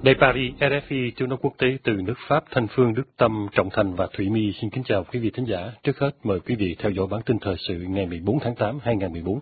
Đài Paris, RFI, tiếng nói quốc tế từ nước Pháp, Thanh Phương, Đức Tâm, Trọng Thành và Thủy My xin kính chào quý vị thính giả. Trước hết, mời quý vị theo dõi bản tin thời sự ngày 14 tháng 8, 2014.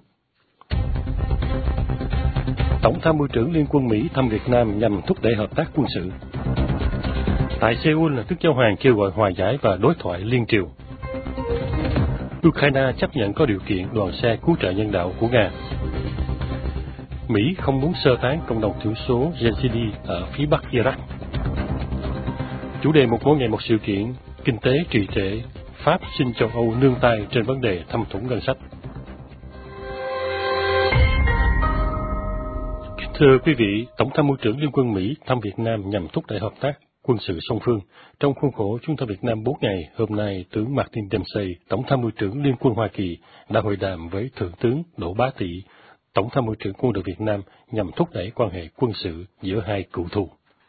Tổng tham mưu trưởng Liên quân Mỹ thăm Việt Nam nhằm thúc đẩy hợp tác quân sự. Tại Seoul, Đức Giáo hoàng kêu gọi hòa giải và đối thoại liên triều. Ukraine chấp nhận có điều kiện đoàn xe cứu trợ nhân đạo của Nga. Mỹ không muốn sơ tán cộng đồng thiểu số Yazidi ở phía bắc Iraq. Chủ đề một mỗi ngày một sự kiện, kinh tế trì trệ, Pháp xin châu Âu nương tay trên vấn đề thâm thủng ngân sách. Thưa quý vị, Tổng tham mưu trưởng Liên quân Mỹ thăm Việt Nam nhằm thúc đẩy hợp tác quân sự song phương. Trong khuôn khổ chuyến thăm Việt Nam 4 ngày, hôm nay, tướng Martin Dempsey, Tổng tham mưu trưởng Liên quân Hoa Kỳ, đã hội đàm với Thượng tướng Đỗ Bá Tị, Tổng tham mưu trưởng quân đội Việt Nam nhằm thúc đẩy quan hệ quân sự giữa hai cựu thù.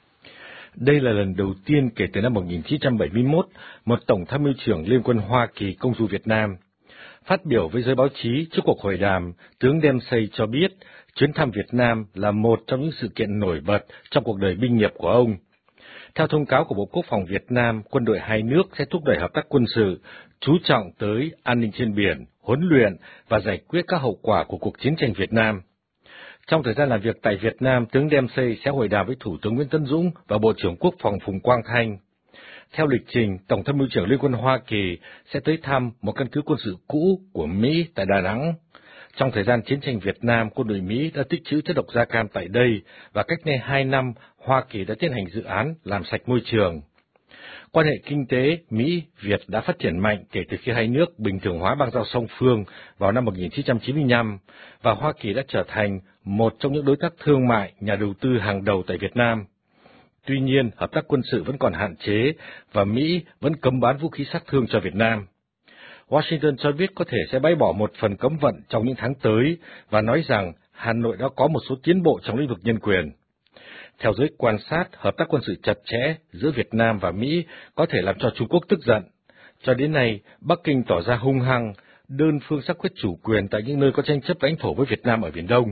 Đây là lần đầu tiên kể từ năm 1971, một Tổng tham mưu trưởng Liên quân Hoa Kỳ công du Việt Nam. Phát biểu với giới báo chí trước cuộc hội đàm, tướng Dempsey cho biết chuyến thăm Việt Nam là một trong những sự kiện nổi bật trong cuộc đời binh nghiệp của ông. Theo thông cáo của Bộ Quốc phòng Việt Nam, quân đội hai nước sẽ thúc đẩy hợp tác quân sự, chú trọng tới an ninh trên biển, huấn luyện và giải quyết các hậu quả của cuộc chiến tranh Việt Nam. Trong thời gian làm việc tại Việt Nam, tướng Dempsey sẽ hội đàm với Thủ tướng Nguyễn Tấn Dũng và Bộ trưởng Quốc phòng Phùng Quang Thanh. Theo lịch trình, Tổng tham mưu trưởng Liên quân Hoa Kỳ sẽ tới thăm một căn cứ quân sự cũ của Mỹ tại Đà Nẵng. Trong thời gian chiến tranh Việt Nam, quân đội Mỹ đã tích trữ chất độc da cam tại đây và cách đây 2 năm, Hoa Kỳ đã tiến hành dự án làm sạch môi trường. Quan hệ kinh tế Mỹ-Việt đã phát triển mạnh kể từ khi hai nước bình thường hóa bang giao song phương vào năm 1995, và Hoa Kỳ đã trở thành một trong những đối tác thương mại, nhà đầu tư hàng đầu tại Việt Nam. Tuy nhiên, hợp tác quân sự vẫn còn hạn chế và Mỹ vẫn cấm bán vũ khí sát thương cho Việt Nam. Washington cho biết có thể sẽ bãi bỏ một phần cấm vận trong những tháng tới và nói rằng Hà Nội đã có một số tiến bộ trong lĩnh vực nhân quyền. Theo giới quan sát, hợp tác quân sự chặt chẽ giữa Việt Nam và Mỹ có thể làm cho Trung Quốc tức giận. Cho đến nay, Bắc Kinh tỏ ra hung hăng, đơn phương xác quyết chủ quyền tại những nơi có tranh chấp lãnh thổ với Việt Nam ở Biển Đông.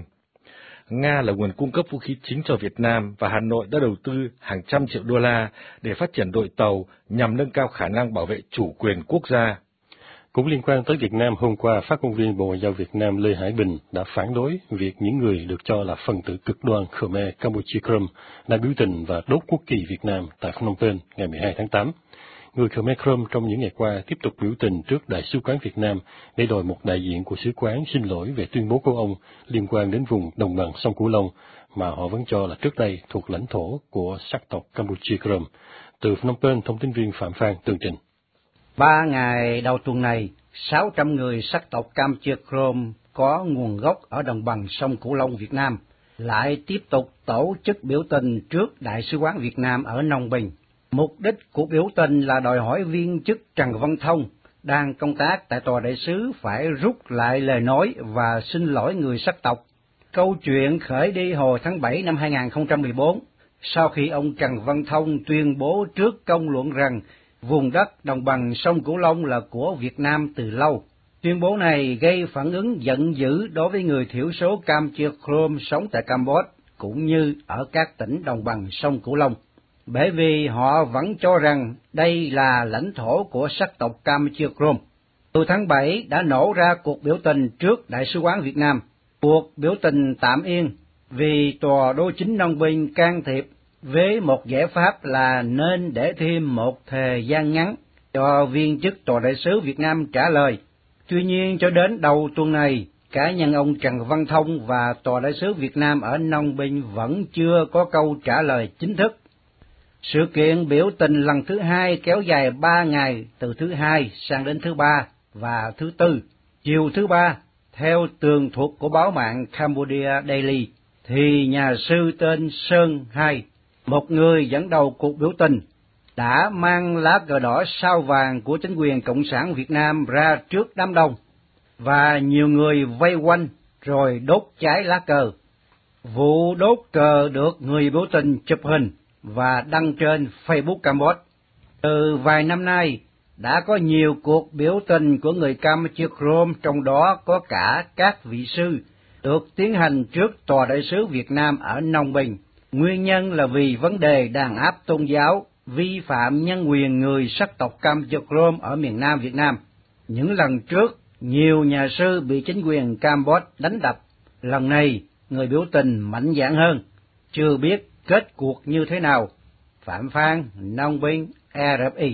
Nga là nguồn cung cấp vũ khí chính cho Việt Nam và Hà Nội đã đầu tư hàng trăm triệu đô la để phát triển đội tàu nhằm nâng cao khả năng bảo vệ chủ quyền quốc gia. Cũng liên quan tới Việt Nam, hôm qua, phát ngôn viên Bộ Ngoại giao Việt Nam Lê Hải Bình đã phản đối việc những người được cho là phần tử cực đoan Khmer Campuchia Krom đã biểu tình và đốt quốc kỳ Việt Nam tại Phnom Penh ngày 12 tháng 8. Người Khmer Krom trong những ngày qua tiếp tục biểu tình trước Đại sứ quán Việt Nam để đòi một đại diện của sứ quán xin lỗi về tuyên bố của ông liên quan đến vùng đồng bằng sông Cửu Long mà họ vẫn cho là trước đây thuộc lãnh thổ của sắc tộc Campuchia Krom. Từ Phnom Penh, thông tin viên Phạm Phan tường trình. 3 ngày đầu tuần này, 600 người sắc tộc Campuchia Krom có nguồn gốc ở đồng bằng sông Cửu Long Việt Nam lại tiếp tục tổ chức biểu tình trước Đại sứ quán Việt Nam ở Phnom Penh. Mục đích của biểu tình là đòi hỏi viên chức Trần Văn Thông đang công tác tại tòa đại sứ phải rút lại lời nói và xin lỗi người sắc tộc. Câu chuyện khởi đi hồi tháng 7 năm 2014, sau khi ông Trần Văn Thông tuyên bố trước công luận rằng vùng đất đồng bằng sông Cửu Long là của Việt Nam từ lâu. Tuyên bố này gây phản ứng giận dữ đối với người thiểu số Campuchia Krom sống tại Campuchia cũng như ở các tỉnh đồng bằng sông Cửu Long, bởi vì họ vẫn cho rằng đây là lãnh thổ của sắc tộc Campuchia Krom. Từ tháng 7 đã nổ ra cuộc biểu tình trước Đại sứ quán Việt Nam. Cuộc biểu tình tạm yên vì tòa đô chính Phnom Penh can thiệp với một giải pháp là nên để thêm một thời gian ngắn cho viên chức tòa đại sứ Việt Nam trả lời. Tuy nhiên, cho đến đầu tuần này, cá nhân ông Trần Văn Thông và tòa đại sứ Việt Nam ở Phnom Penh vẫn chưa có câu trả lời chính thức. Sự kiện biểu tình lần thứ hai kéo dài 3 ngày, từ thứ Hai sang đến thứ Ba và thứ Tư. Chiều thứ Ba, theo tường thuật của báo mạng Cambodia Daily, thì nhà sư tên Sơn Hai, một người dẫn đầu cuộc biểu tình, đã mang lá cờ đỏ sao vàng của chính quyền Cộng sản Việt Nam ra trước đám đông, và nhiều người vây quanh rồi đốt cháy lá cờ. Vụ đốt cờ được người biểu tình chụp hình và đăng trên Facebook Campuchia. Từ vài năm nay, đã có nhiều cuộc biểu tình của người Campuchia Krom, trong đó có cả các vị sư, được tiến hành trước tòa đại sứ Việt Nam ở Phnom Penh. Nguyên nhân là vì vấn đề đàn áp tôn giáo, vi phạm nhân quyền người sắc tộc Campuchia ở miền Nam Việt Nam. Những lần trước, nhiều nhà sư bị chính quyền Campuchia đánh đập. Lần này, người biểu tình mạnh dạn hơn, chưa biết kết cuộc như thế nào. Phạm Phan, Nông Binh, RFI.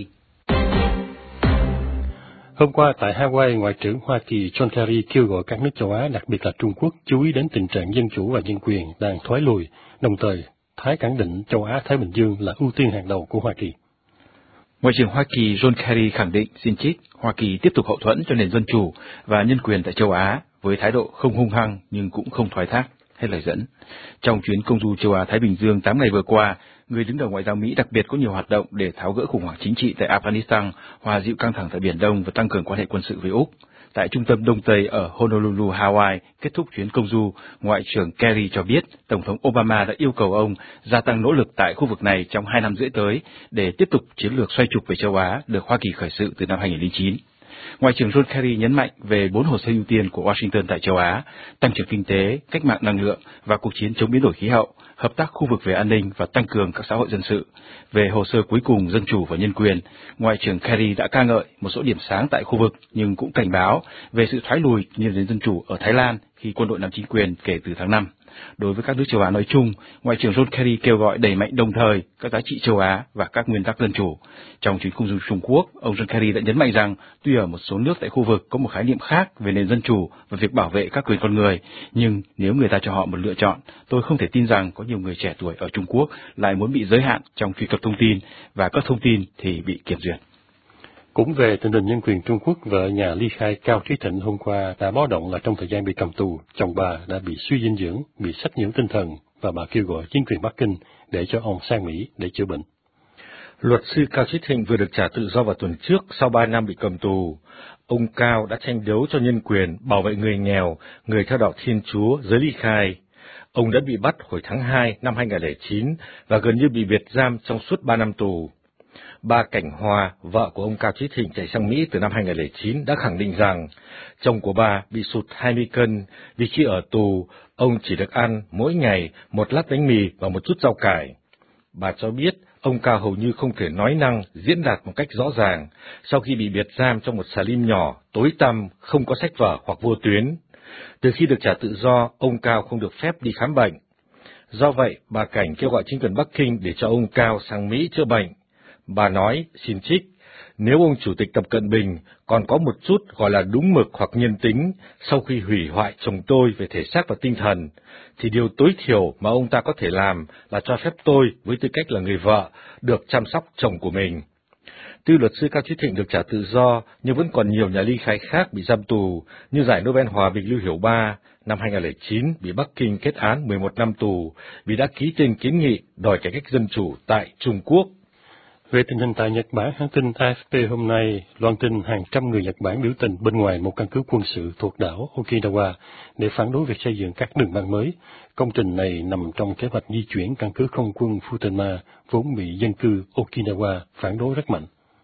Hôm qua tại Hawaii, Ngoại trưởng Hoa Kỳ John Kerry kêu gọi các nước châu Á, đặc biệt là Trung Quốc, chú ý đến tình trạng dân chủ và nhân quyền đang thoái lùi, đồng thời tái khẳng định châu Á-Thái Bình Dương là ưu tiên hàng đầu của Hoa Kỳ. Ngoại trưởng Hoa Kỳ John Kerry khẳng định, xin trích, Hoa Kỳ tiếp tục hậu thuẫn cho nền dân chủ và nhân quyền tại châu Á với thái độ không hung hăng nhưng cũng không thoái thác. Hết lời dẫn. Trong chuyến công du châu Á-Thái Bình Dương 8 ngày vừa qua, người đứng đầu ngoại giao Mỹ đặc biệt có nhiều hoạt động để tháo gỡ khủng hoảng chính trị tại Afghanistan, hòa dịu căng thẳng tại Biển Đông và tăng cường quan hệ quân sự với Úc. Tại trung tâm Đông Tây ở Honolulu, Hawaii, kết thúc chuyến công du, Ngoại trưởng Kerry cho biết Tổng thống Obama đã yêu cầu ông gia tăng nỗ lực tại khu vực này trong 2 năm rưỡi tới để tiếp tục chiến lược xoay trục về châu Á được Hoa Kỳ khởi sự từ năm 2009. Ngoại trưởng John Kerry nhấn mạnh về 4 hồ sơ ưu tiên của Washington tại châu Á: tăng trưởng kinh tế, cách mạng năng lượng và cuộc chiến chống biến đổi khí hậu, hợp tác khu vực về an ninh và tăng cường các xã hội dân sự. Về hồ sơ cuối cùng dân chủ và nhân quyền, Ngoại trưởng Kerry đã ca ngợi một số điểm sáng tại khu vực nhưng cũng cảnh báo về sự thoái lùi như đến dân chủ ở Thái Lan khi quân đội nắm chính quyền kể từ tháng 5. Đối với các nước châu Á nói chung, Ngoại trưởng John Kerry kêu gọi đẩy mạnh đồng thời các giá trị châu Á và các nguyên tắc dân chủ. Trong chuyến công du Trung Quốc, ông John Kerry đã nhấn mạnh rằng tuy ở một số nước tại khu vực có một khái niệm khác về nền dân chủ và việc bảo vệ các quyền con người, nhưng nếu người ta cho họ một lựa chọn, tôi không thể tin rằng có nhiều người trẻ tuổi ở Trung Quốc lại muốn bị giới hạn trong truy cập thông tin và các thông tin thì bị kiểm duyệt. Cũng về tình hình nhân quyền Trung Quốc, vợ nhà ly khai Cao Trí Thịnh hôm qua đã báo động là trong thời gian bị cầm tù, chồng bà đã bị suy dinh dưỡng, bị sách nhiễu tinh thần và bà kêu gọi chính quyền Bắc Kinh để cho ông sang Mỹ để chữa bệnh. Luật sư Cao Trí Thịnh vừa được trả tự do vào tuần trước sau 3 năm bị cầm tù. Ông Cao đã tranh đấu cho nhân quyền, bảo vệ người nghèo, người theo đạo Thiên Chúa, giới ly khai. Ông đã bị bắt hồi tháng 2 năm 2009 và gần như bị biệt giam trong suốt 3 năm tù. Bà Cảnh Hòa, vợ của ông Cao Trí Thịnh chạy sang Mỹ từ năm 2009, đã khẳng định rằng chồng của bà bị sụt 20 cân vì khi ở tù, ông chỉ được ăn mỗi ngày một lát bánh mì và một chút rau cải. Bà cho biết ông Cao hầu như không thể nói năng, diễn đạt một cách rõ ràng sau khi bị biệt giam trong một xà lim nhỏ, tối tăm, không có sách vở hoặc vô tuyến. Từ khi được trả tự do, ông Cao không được phép đi khám bệnh. Do vậy, bà Cảnh kêu gọi chính quyền Bắc Kinh để cho ông Cao sang Mỹ chữa bệnh. Bà nói, xin trích, nếu ông Chủ tịch Tập Cận Bình còn có một chút gọi là đúng mực hoặc nhân tính sau khi hủy hoại chồng tôi về thể xác và tinh thần, thì điều tối thiểu mà ông ta có thể làm là cho phép tôi, với tư cách là người vợ, được chăm sóc chồng của mình. Tuy luật sư Cao Trí Thịnh được trả tự do, nhưng vẫn còn nhiều nhà ly khai khác bị giam tù, như giải Nobel Hòa bình Lưu Hiểu Ba, năm 2009 bị Bắc Kinh kết án 11 năm tù vì đã ký tên kiến nghị đòi cải cách dân chủ tại Trung Quốc. Về tình hình tại Nhật Bản, hãng tin AFP hôm nay loan tin hàng trăm người Nhật Bản biểu tình bên ngoài một căn cứ quân sự thuộc đảo Okinawa để phản đối việc xây dựng các đường băng mới. Công trình này nằm trong kế hoạch di chuyển căn cứ không quân Futenma, vốn bị dân cư Okinawa phản đối rất mạnh.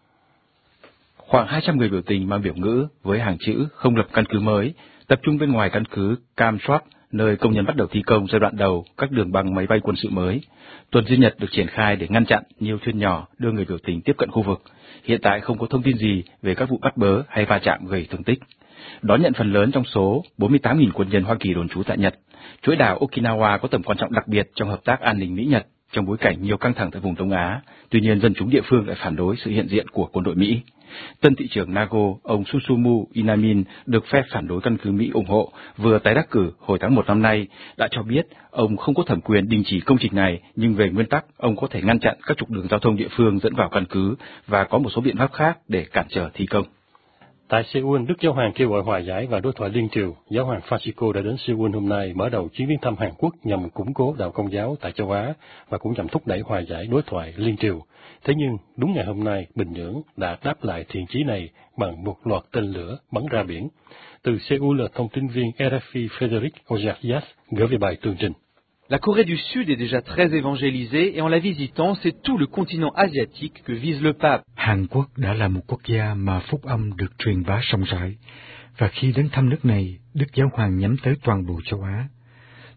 Khoảng 200 người biểu tình mang biểu ngữ với hàng chữ không lập căn cứ mới, tập trung bên ngoài căn cứ Kamswap, nơi công nhân bắt đầu thi công giai đoạn đầu các đường băng máy bay quân sự mới. Tuần Duy Nhật được triển khai để ngăn chặn nhiều thuyền nhỏ đưa người biểu tình tiếp cận khu vực. Hiện tại không có thông tin gì về các vụ bắt bớ hay va chạm gây thương tích. Đón nhận phần lớn trong số 48.000 quân nhân Hoa Kỳ đồn trú tại Nhật, chuỗi đảo Okinawa có tầm quan trọng đặc biệt trong hợp tác an ninh Mỹ-Nhật trong bối cảnh nhiều căng thẳng tại vùng Đông Á. Tuy nhiên, dân chúng địa phương lại phản đối sự hiện diện của quân đội Mỹ. Tân thị trưởng Nago, ông Susumu Inamin, được phe phản đối căn cứ Mỹ ủng hộ, vừa tái đắc cử hồi tháng 1 năm nay, đã cho biết ông không có thẩm quyền đình chỉ công trình này, nhưng về nguyên tắc, ông có thể ngăn chặn các trục đường giao thông địa phương dẫn vào căn cứ và có một số biện pháp khác để cản trở thi công. Tại Seoul, Đức Giáo hoàng kêu gọi hòa giải và đối thoại liên triều. Giáo hoàng Francisco đã đến Seoul hôm nay mở đầu chuyến viếng thăm Hàn Quốc nhằm củng cố đạo Công giáo tại châu Á và cũng nhằm thúc đẩy hòa giải đối thoại liên triều. Thế nhưng, đúng ngày hôm nay, Bình Nhưỡng đã đáp lại thiện chí này bằng một loạt tên lửa bắn ra biển. Từ Seoul là thông tin viên RFI Frédéric Ojarias gửi về bài tường trình. La Corée du Sud est déjà très évangélisée et en la visitant, c'est tout le continent asiatique que vise le pape. Hàn Quốc đã là một quốc gia mà phúc âm được truyền bá rộng rãi, và khi đến thăm nước này, Đức Giáo hoàng nhắm tới toàn bộ châu Á.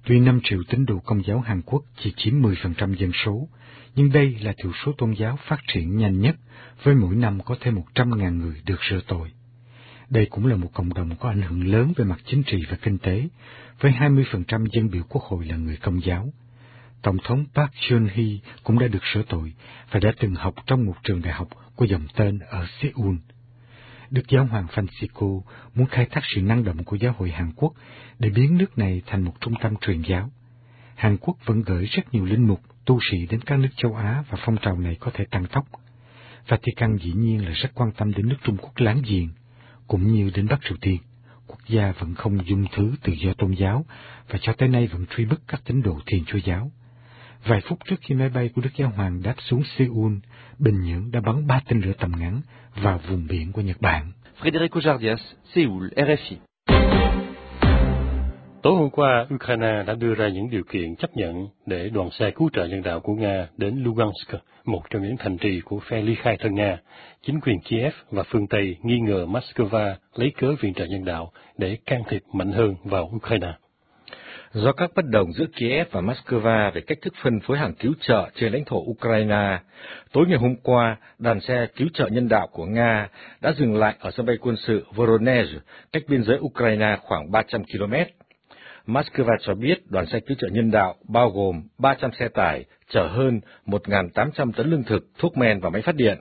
Tuy 5 triệu tín đồ Công giáo Hàn Quốc chỉ chiếm 10% dân số, nhưng đây là thiểu số tôn giáo phát triển nhanh nhất, với mỗi năm có thêm 100.000 người được rửa tội. Đây cũng là một cộng đồng có ảnh hưởng lớn về mặt chính trị và kinh tế, với 20% dân biểu quốc hội là người Công giáo. Tổng thống Park Geun-hye cũng đã được rửa tội và đã từng học trong một trường đại học có dòng tên ở Seoul. Đức Giáo hoàng Francisco muốn khai thác sự năng động của giáo hội Hàn Quốc để biến nước này thành một trung tâm truyền giáo. Hàn Quốc vẫn gửi rất nhiều linh mục, tu sĩ đến các nước châu Á và phong trào này có thể tăng tốc. Vatican dĩ nhiên là rất quan tâm đến nước Trung Quốc láng giềng, cũng như đến Bắc Triều Tiên. Quốc gia vẫn không dung thứ tự do tôn giáo và cho tới nay vẫn truy bức các tín đồ Thiên Chúa giáo. Vài phút trước khi máy bay của Đức Giáo hoàng đáp xuống Seoul, Bình Nhưỡng đã bắn 3 tên lửa tầm ngắn vào vùng biển của Nhật Bản. Federico Jardias, Séoul, RFI. Tối hôm qua, Ukraine đã đưa ra những điều kiện chấp nhận để đoàn xe cứu trợ nhân đạo của Nga đến Lugansk, một trong những thành trì của phe ly khai thân Nga. Chính quyền Kiev và phương Tây nghi ngờ Moscow lấy cớ viện trợ nhân đạo để can thiệp mạnh hơn vào Ukraine. Do các bất đồng giữa Kiev và Moscow về cách thức phân phối hàng cứu trợ trên lãnh thổ Ukraine, tối ngày hôm qua, đoàn xe cứu trợ nhân đạo của Nga đã dừng lại ở sân bay quân sự Voronezh, cách biên giới Ukraine khoảng 300 km. Moscow cho biết đoàn xe cứu trợ nhân đạo bao gồm 300 xe tải chở hơn 1.800 tấn lương thực, thuốc men và máy phát điện.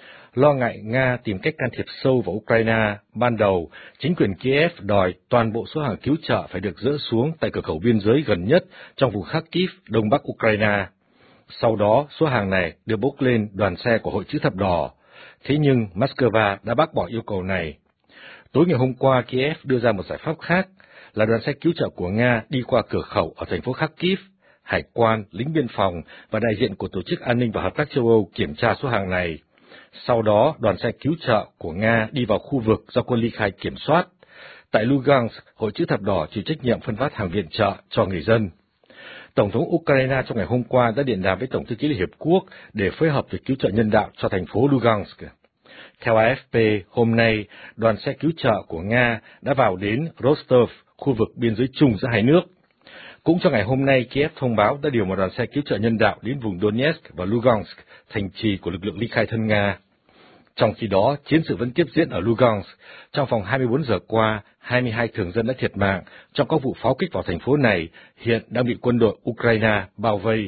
Lo ngại Nga tìm cách can thiệp sâu vào Ukraine, ban đầu, chính quyền Kiev đòi toàn bộ số hàng cứu trợ phải được dỡ xuống tại cửa khẩu biên giới gần nhất trong vùng Kharkiv, đông bắc Ukraine. Sau đó, số hàng này được bốc lên đoàn xe của Hội Chữ Thập Đỏ. Thế nhưng, Moscow đã bác bỏ yêu cầu này. Tối ngày hôm qua, Kiev đưa ra một giải pháp khác, là đoàn xe cứu trợ của Nga đi qua cửa khẩu ở thành phố Kharkiv. Hải quan, lính biên phòng và đại diện của Tổ chức An ninh và Hợp tác châu Âu kiểm tra số hàng này. Sau đó, đoàn xe cứu trợ của Nga đi vào khu vực do quân ly khai kiểm soát. Tại Lugansk, Hội Chữ Thập Đỏ chịu trách nhiệm phân phát hàng viện trợ cho người dân. Tổng thống Ukraine trong ngày hôm qua đã điện đàm với Tổng thư ký Liên Hiệp Quốc để phối hợp việc cứu trợ nhân đạo cho thành phố Lugansk. Theo AFP, hôm nay, đoàn xe cứu trợ của Nga đã vào đến Rostov, khu vực biên giới chung giữa hai nước. Cũng trong ngày hôm nay, Kiev thông báo đã điều một đoàn xe cứu trợ nhân đạo đến vùng Donetsk và Lugansk, thành trì của lực lượng ly khai thân Nga. Trong khi đó, chiến sự vẫn tiếp diễn ở Lugansk. Trong vòng 24 giờ qua, 22 thường dân đã thiệt mạng trong các vụ pháo kích vào thành phố này, hiện đang bị quân đội Ukraine bao vây.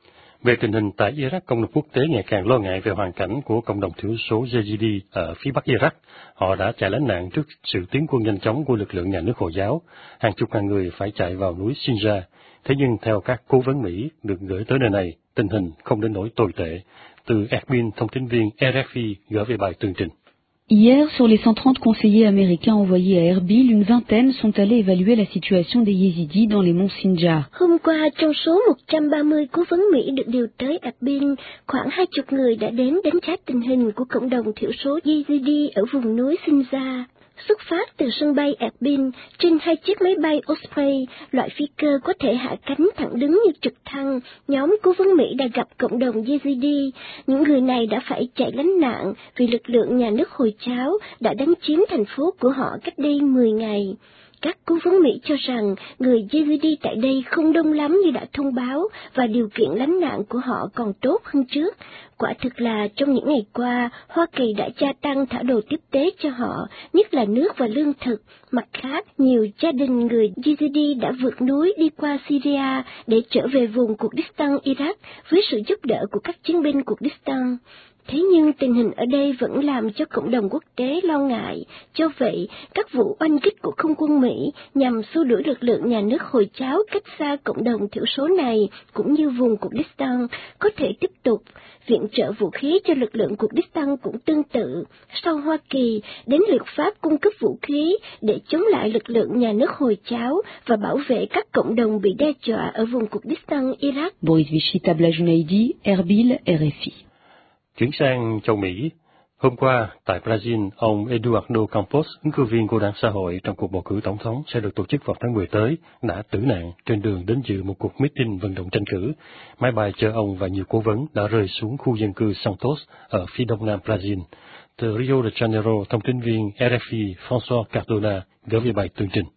Về tình hình tại Iraq, cộng đồng quốc tế ngày càng lo ngại về hoàn cảnh của cộng đồng thiểu số Yazidi ở phía bắc Iraq. Họ đã chạy lánh nạn trước sự tiến quân nhanh chóng của lực lượng nhà nước Hồi giáo. Hàng chục ngàn người phải chạy vào núi Sinjar. Thế nhưng theo các cố vấn Mỹ được gửi tới nơi này, tình hình không đến nỗi tồi tệ. Từ Erbil, thông tin viên RFI gửi về bài tường trình. Hier, sur les 130 conseillers américains envoyés à Erbil, une vingtaine sont allés évaluer la situation des Yézidis dans les monts Sinjar. Hôm qua, trong số 130 cố vấn Mỹ được điều tới Erbil, khoảng 20 người đã đến đánh giá tình hình của cộng đồng thiểu số Yézidi ở vùng núi Sinjar. Xuất phát từ sân bay Erbil, trên 2 chiếc máy bay Osprey, loại phi cơ có thể hạ cánh thẳng đứng như trực thăng, nhóm cố vấn Mỹ đã gặp cộng đồng Yazidi. Những người này đã phải chạy lánh nạn vì lực lượng nhà nước Hồi giáo đã đánh chiếm thành phố của họ cách đây 10 ngày. Các cố vấn Mỹ cho rằng người Yazidi tại đây không đông lắm như đã thông báo và điều kiện lánh nạn của họ còn tốt hơn trước. Quả thực là trong những ngày qua, Hoa Kỳ đã gia tăng thả đồ tiếp tế cho họ, nhất là nước và lương thực. Mặt khác, nhiều gia đình người Yazidi đã vượt núi đi qua Syria để trở về vùng Kurdistan Iraq với sự giúp đỡ của các chiến binh Kurdistan. Thế nhưng tình hình ở đây vẫn làm cho cộng đồng quốc tế lo ngại. Do vậy, các vụ oanh kích của không quân Mỹ nhằm xua đuổi lực lượng nhà nước Hồi giáo cách xa cộng đồng thiểu số này, cũng như vùng Kurdistan, có thể tiếp tục. Viện trợ vũ khí cho lực lượng Kurdistan cũng tương tự. Sau Hoa Kỳ, đến lượt Pháp cung cấp vũ khí để chống lại lực lượng nhà nước Hồi giáo và bảo vệ các cộng đồng bị đe dọa ở vùng Kurdistan, Iraq. Boris Vichita Blajunaidi, Erbil, RFI. Chuyển sang châu Mỹ, hôm qua tại Brazil, ông Eduardo Campos, ứng cử viên của Đảng Xã hội trong cuộc bầu cử tổng thống sẽ được tổ chức vào tháng 10 tới, đã tử nạn trên đường đến dự một cuộc meeting vận động tranh cử. Máy bay chở ông và nhiều cố vấn đã rơi xuống khu dân cư Santos ở phía đông nam Brazil. Từ Rio de Janeiro, thông tin viên RFI François Cardona gửi về bài tường trình.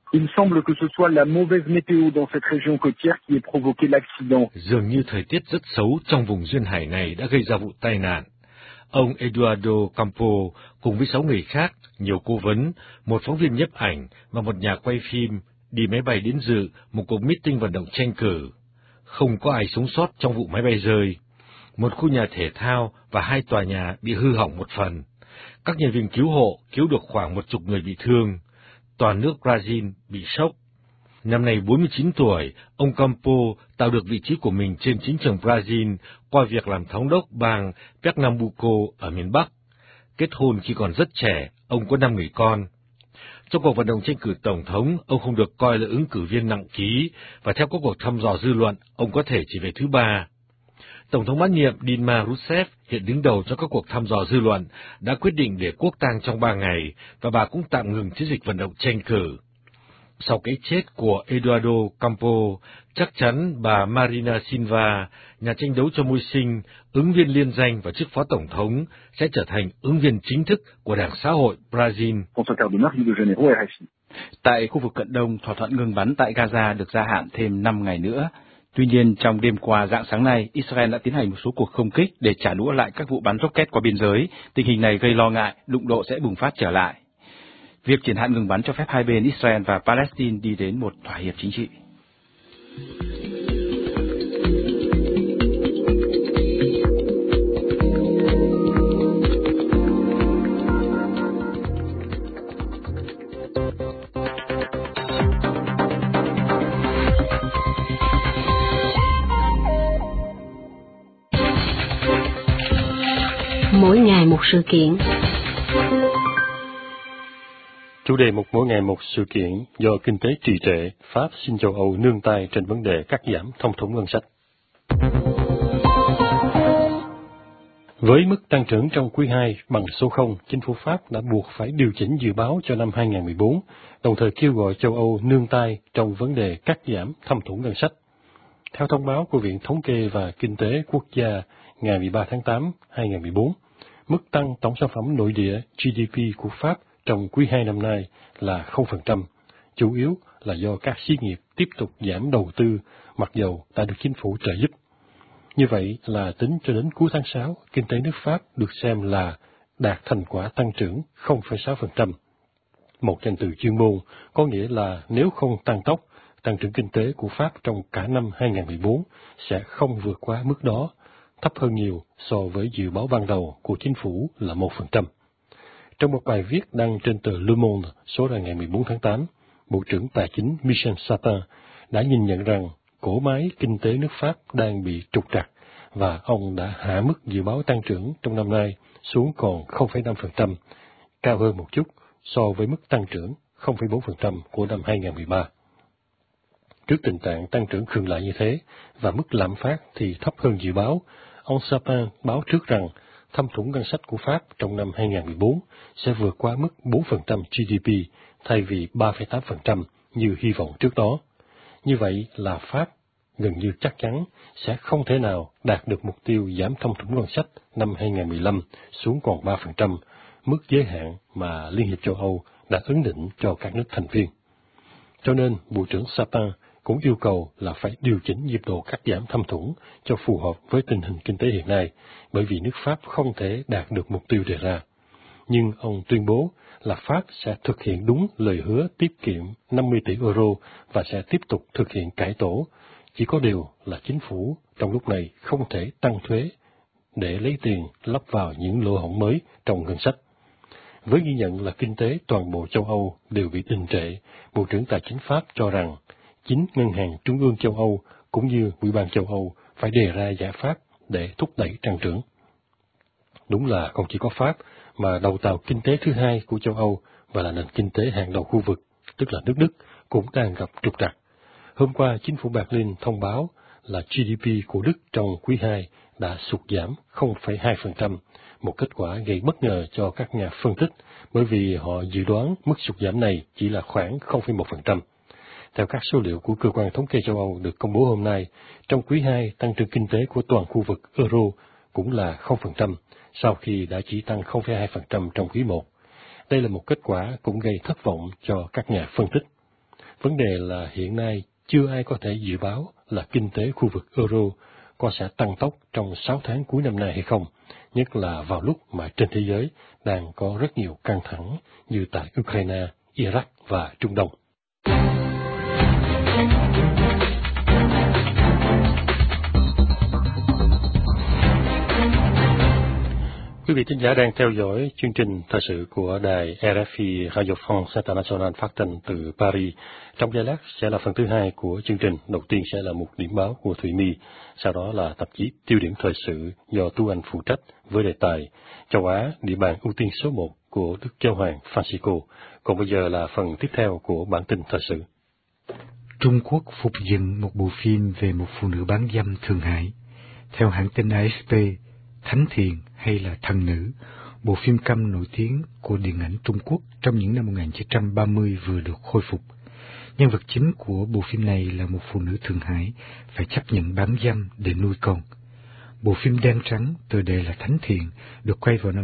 Il semble que ce soit la mauvaise météo dans cette région côtière qui ait provoqué l'accident. Dường như thời tiết rất xấu trong vùng duyên hải này đã gây ra vụ tai nạn. Ông Eduardo Campo cùng với 6 người khác, nhiều cố vấn, một phóng viên nhiếp ảnh và một nhà quay phim đi máy bay đến dự một cuộc meeting vận động tranh cử. Không có ai sống sót trong vụ máy bay rơi. Một khu nhà thể thao và 2 tòa nhà bị hư hỏng một phần. Các nhân viên cứu hộ cứu được khoảng 10 người bị thương. Toàn nước Brazil bị sốc. Năm nay 49 tuổi, ông Campo tạo được vị trí của mình trên chính trường Brazil qua việc làm thống đốc bang Pernambuco ở miền Bắc. Kết hôn khi còn rất trẻ, ông có 5 người con. Trong cuộc vận động tranh cử tổng thống, ông không được coi là ứng cử viên nặng ký, và theo các cuộc thăm dò dư luận, ông có thể chỉ về thứ 3. Tổng thống mãn nhiệm Dilma Rousseff hiện đứng đầu trong các cuộc thăm dò dư luận, đã quyết định để quốc tang trong 3 ngày, và bà cũng tạm ngừng chiến dịch vận động tranh cử. Sau cái chết của Eduardo Campo, chắc chắn bà Marina Silva, nhà tranh đấu cho môi sinh, ứng viên liên danh và chức phó tổng thống, sẽ trở thành ứng viên chính thức của Đảng Xã hội Brazil. Tại khu vực Cận Đông, thỏa thuận ngừng bắn tại Gaza được gia hạn thêm 5 ngày nữa. Tuy nhiên, trong đêm qua rạng sáng nay, Israel đã tiến hành một số cuộc không kích để trả đũa lại các vụ bắn rocket qua biên giới. Tình hình này gây lo ngại, đụng độ sẽ bùng phát trở lại. Việc triển hạn ngừng bắn cho phép hai bên Israel và Palestine đi đến một thỏa hiệp chính trị. Mỗi ngày một sự kiện. Chủ đề mỗi ngày một sự kiện do kinh tế trì trệ, Pháp xin châu Âu nương tay trên vấn đề cắt giảm thâm thủng ngân sách. Với mức tăng trưởng trong quý 2 bằng số 0, chính phủ Pháp đã buộc phải điều chỉnh dự báo cho năm 2014, đồng thời kêu gọi châu Âu nương tay trong vấn đề cắt giảm thâm thủng ngân sách. Theo thông báo của Viện Thống kê và Kinh tế Quốc gia ngày 13 tháng 8, 2014, mức tăng tổng sản phẩm nội địa GDP của Pháp trong quý 2 năm nay là 0%, chủ yếu là do các xí nghiệp tiếp tục giảm đầu tư, mặc dầu đã được chính phủ trợ giúp. Như vậy là tính cho đến cuối tháng 6, kinh tế nước Pháp được xem là đạt thành quả tăng trưởng 0,6%. Một danh từ chuyên môn có nghĩa là nếu không tăng tốc, tăng trưởng kinh tế của Pháp trong cả năm 2014 sẽ không vượt qua mức đó, thấp hơn nhiều so với dự báo ban đầu của chính phủ là 1%. Trong một bài viết đăng trên tờ Le Monde số ra ngày 14 tháng 8, Bộ trưởng Tài chính Michel Sapin đã nhìn nhận rằng cỗ máy kinh tế nước Pháp đang bị trục trặc và ông đã hạ mức dự báo tăng trưởng trong năm nay xuống còn 0,5%, cao hơn một chút so với mức tăng trưởng 0,4% của năm 2013. Trước tình trạng tăng trưởng khựng lại như thế và mức lạm phát thì thấp hơn dự báo, ông Sapin báo trước rằng thâm thủng ngân sách của Pháp trong năm 2014 sẽ vượt qua mức 4% GDP thay vì 3,8% như hy vọng trước đó. Như vậy là Pháp gần như chắc chắn sẽ không thể nào đạt được mục tiêu giảm thâm thủng ngân sách năm 2015 xuống còn 3%, mức giới hạn mà Liên hiệp châu Âu đã ấn định cho các nước thành viên. Cho nên, Bộ trưởng Sapin cũng yêu cầu là phải điều chỉnh nhịp độ cắt giảm thâm thủng cho phù hợp với tình hình kinh tế hiện nay, bởi vì nước Pháp không thể đạt được mục tiêu đề ra. Nhưng ông tuyên bố là Pháp sẽ thực hiện đúng lời hứa tiết kiệm 50 tỷ euro và sẽ tiếp tục thực hiện cải tổ. Chỉ có điều là chính phủ trong lúc này không thể tăng thuế để lấy tiền lắp vào những lỗ hổng mới trong ngân sách. Với ghi nhận là kinh tế toàn bộ châu Âu đều bị đình trệ, Bộ trưởng Tài chính Pháp cho rằng chính Ngân hàng Trung ương châu Âu cũng như Ủy ban châu Âu phải đề ra giải pháp để thúc đẩy tăng trưởng. Đúng là không chỉ có Pháp mà đầu tàu kinh tế thứ hai của châu Âu và là nền kinh tế hàng đầu khu vực, tức là nước Đức, cũng đang gặp trục trặc. Hôm qua, chính phủ Berlin thông báo là GDP của Đức trong quý 2 đã sụt giảm 0,2%, một kết quả gây bất ngờ cho các nhà phân tích bởi vì họ dự đoán mức sụt giảm này chỉ là khoảng 0,1%. Theo các số liệu của Cơ quan Thống kê châu Âu được công bố hôm nay, trong quý 2, tăng trưởng kinh tế của toàn khu vực euro cũng là 0%, sau khi đã chỉ tăng 0,2% trong quý 1. Đây là một kết quả cũng gây thất vọng cho các nhà phân tích. Vấn đề là hiện nay chưa ai có thể dự báo là kinh tế khu vực euro có sẽ tăng tốc trong 6 tháng cuối năm nay hay không, nhất là vào lúc mà trên thế giới đang có rất nhiều căng thẳng như tại Ukraine, Iraq và Trung Đông. Quý vị thính giả đang theo dõi chương trình thời sự của đài RFI Radio France International phát thanh từ Paris. Trong giây lát sẽ là phần thứ hai của chương trình. Đầu tiên sẽ là một điểm báo của Thùy My, sau đó là tạp chí Tiêu điểm thời sự do Tú Anh phụ trách với đề tài Châu Á, địa bàn ưu tiên số 1 của Đức Giáo hoàng Francisco. Còn bây giờ là phần tiếp theo của bản tin thời sự. Trung Quốc phục dựng một bộ phim về một phụ nữ bán dâm Thượng Hải. Theo hãng tin AFP, Thánh Thiền hay là Thần Nữ, bộ phim câm nổi tiếng của điện ảnh Trung Quốc trong những năm 1930 vừa được khôi phục. Nhân vật chính của bộ phim này là một phụ nữ Thượng Hải phải chấp nhận bán dâm để nuôi con. Bộ phim đen trắng, tựa đề là Thánh Thiền, được quay vào năm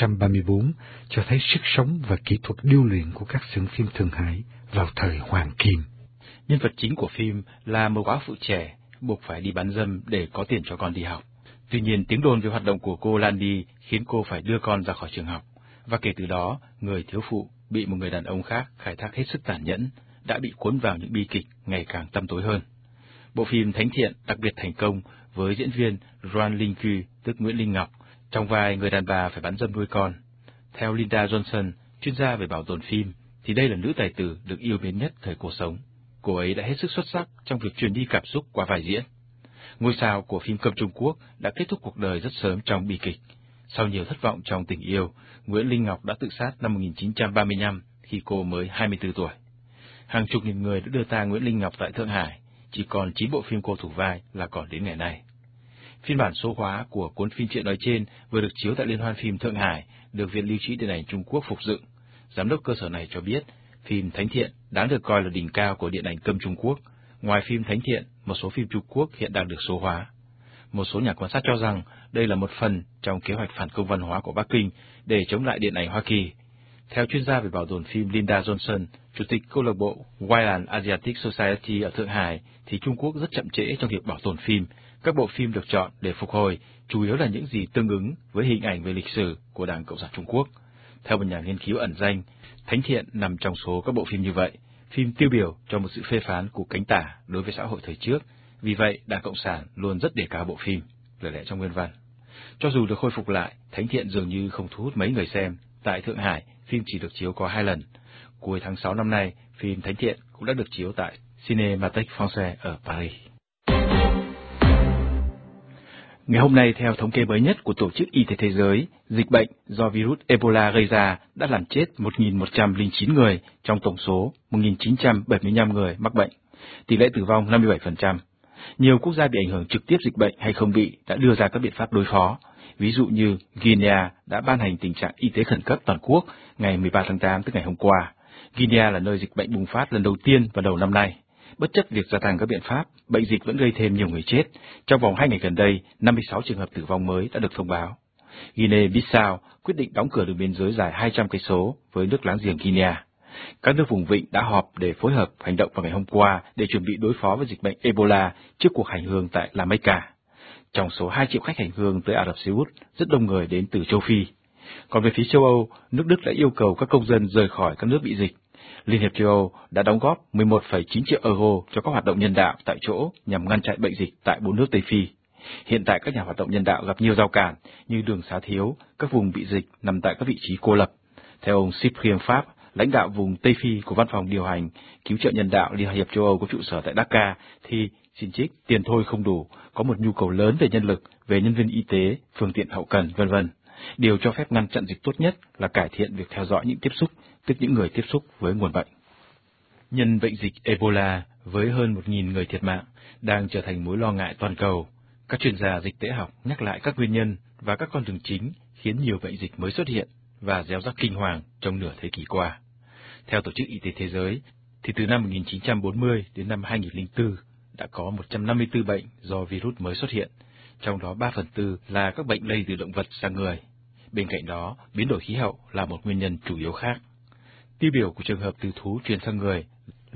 1934, cho thấy sức sống và kỹ thuật điêu luyện của các xưởng phim Thượng Hải vào thời Hoàng Kim. Nhân vật chính của phim là một góa phụ trẻ buộc phải đi bán dâm để có tiền cho con đi học. Tuy nhiên, tiếng đồn về hoạt động của cô lan đi khiến cô phải đưa con ra khỏi trường học, và kể từ đó, người thiếu phụ bị một người đàn ông khác khai thác hết sức tàn nhẫn, đã bị cuốn vào những bi kịch ngày càng tăm tối hơn. Bộ phim Thánh Thiện đặc biệt thành công với diễn viên Roan Linh Cư, tức Nguyễn Linh Ngọc, trong vai người đàn bà phải bán dâm nuôi con. Theo Linda Johnson, chuyên gia về bảo tồn phim, thì đây là nữ tài tử được yêu mến nhất thời cô sống. Cô ấy đã hết sức xuất sắc trong việc truyền đi cảm xúc qua vai diễn. Ngôi sao của phim câm Trung Quốc đã kết thúc cuộc đời rất sớm trong bi kịch. Sau nhiều thất vọng trong tình yêu, Nguyễn Linh Ngọc đã tự sát năm 1935 khi cô mới 24 tuổi. Hàng chục nghìn người đã đưa tang Nguyễn Linh Ngọc tại Thượng Hải, chỉ còn 9 bộ phim cô thủ vai là còn đến ngày nay. Phiên bản số hóa của cuốn phim truyện nói trên vừa được chiếu tại Liên hoan phim Thượng Hải, được Viện Lưu trữ Điện ảnh Trung Quốc phục dựng. Giám đốc cơ sở này cho biết, phim Thánh Thiện đáng được coi là đỉnh cao của điện ảnh câm Trung Quốc. Ngoài phim Thánh Thiện, một số phim Trung Quốc hiện đang được số hóa. Một số nhà quan sát cho rằng đây là một phần trong kế hoạch phản công văn hóa của Bắc Kinh để chống lại điện ảnh Hoa Kỳ. Theo chuyên gia về bảo tồn phim Linda Johnson, chủ tịch câu lạc bộ Wild and Asiatic Society ở Thượng Hải, thì Trung Quốc rất chậm trễ trong việc bảo tồn phim. Các bộ phim được chọn để phục hồi chủ yếu là những gì tương ứng với hình ảnh về lịch sử của Đảng Cộng sản Trung Quốc. Theo một nhà nghiên cứu ẩn danh, Thánh Thiện nằm trong số các bộ phim như vậy, phim tiêu biểu cho một sự phê phán của cánh tả đối với xã hội thời trước. Vì vậy, Đảng Cộng sản luôn rất đề cao bộ phim, lời lẽ trong nguyên văn. Cho dù được khôi phục lại, Thánh Thiện dường như không thu hút mấy người xem. Tại Thượng Hải, phim chỉ được chiếu có 2 lần. Cuối tháng 6 năm nay, phim Thánh Thiện cũng đã được chiếu tại Cinémathèque Française ở Paris. Ngày hôm nay, theo thống kê mới nhất của Tổ chức Y tế Thế giới, dịch bệnh do virus Ebola gây ra đã làm chết 1.109 người trong tổng số 1.975 người mắc bệnh, tỷ lệ tử vong 57%. Nhiều quốc gia bị ảnh hưởng trực tiếp dịch bệnh hay không bị đã đưa ra các biện pháp đối phó. Ví dụ như Guinea đã ban hành tình trạng y tế khẩn cấp toàn quốc ngày 13 tháng 8 tức ngày hôm qua. Guinea là nơi dịch bệnh bùng phát lần đầu tiên vào đầu năm nay. Bất chấp việc gia tăng các biện pháp, bệnh dịch vẫn gây thêm nhiều người chết. Trong vòng 2 ngày gần đây, 56 trường hợp tử vong mới đã được thông báo. Guinea-Bissau quyết định đóng cửa đường biên giới dài 200 cây số với nước láng giềng Guinea. Các nước vùng vịnh đã họp để phối hợp hành động vào ngày hôm qua để chuẩn bị đối phó với dịch bệnh Ebola trước cuộc hành hương tại La Mecca. Trong số 2 triệu khách hành hương tới Ả Rập Xê Út, rất đông người đến từ châu Phi. Còn về phía châu Âu, nước Đức đã yêu cầu các công dân rời khỏi các nước bị dịch. Liên hiệp châu Âu đã đóng góp 11,9 triệu euro cho các hoạt động nhân đạo tại chỗ nhằm ngăn chặn bệnh dịch tại 4 nước Tây Phi. Hiện tại các nhà hoạt động nhân đạo gặp nhiều rào cản như đường xá thiếu, các vùng bị dịch nằm tại các vị trí cô lập. Theo ông Cyprien Pháp, lãnh đạo vùng Tây Phi của Văn phòng điều hành cứu trợ nhân đạo Liên hiệp châu Âu có trụ sở tại Dhaka, thì xin trích tiền thôi không đủ, có một nhu cầu lớn về nhân lực, về nhân viên y tế, phương tiện hậu cần, v.v. Điều cho phép ngăn chặn dịch tốt nhất là cải thiện việc theo dõi những tiếp xúc, tức những người tiếp xúc với nguồn bệnh. Nhân bệnh dịch Ebola với hơn 1.000 người thiệt mạng đang trở thành mối lo ngại toàn cầu. Các chuyên gia dịch tễ học nhắc lại các nguyên nhân và các con đường chính khiến nhiều bệnh dịch mới xuất hiện và gieo rắc kinh hoàng trong nửa thế kỷ qua. Theo Tổ chức Y tế Thế giới, thì từ năm 1940 đến năm 2004 đã có 154 bệnh do virus mới xuất hiện, trong đó 3/4 là các bệnh lây từ động vật sang người. Bên cạnh đó, biến đổi khí hậu là một nguyên nhân chủ yếu khác. Tiêu biểu của trường hợp từ thú truyền sang người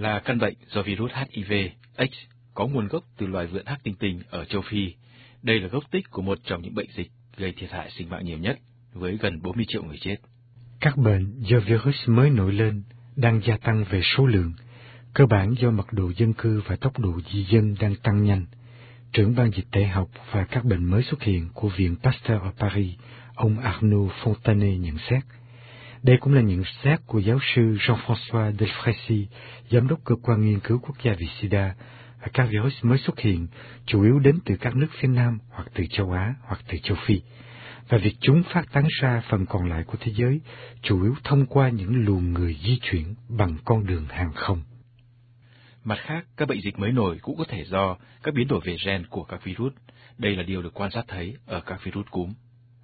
là căn bệnh do virus HIV/AIDS có nguồn gốc từ loài vượn hắc tinh tinh ở châu Phi. Đây là gốc tích của một trong những bệnh dịch gây thiệt hại sinh mạng nhiều nhất, với gần 40 triệu người chết. Các bệnh do virus mới nổi lên đang gia tăng về số lượng, cơ bản do mật độ dân cư và tốc độ di dân đang tăng nhanh. Trưởng ban dịch tễ học và các bệnh mới xuất hiện của Viện Pasteur ở Paris, ông Arnaud Fontanet nhận xét. Đây cũng là nhận xét của giáo sư Jean-François Delfraissy, giám đốc cơ quan nghiên cứu quốc gia về SIDA, và các virus mới xuất hiện chủ yếu đến từ các nước phía Nam hoặc từ châu Á hoặc từ châu Phi, và việc chúng phát tán ra phần còn lại của thế giới chủ yếu thông qua những luồng người di chuyển bằng con đường hàng không. Mặt khác, các bệnh dịch mới nổi cũng có thể do các biến đổi về gen của các virus. Đây là điều được quan sát thấy ở các virus cúm.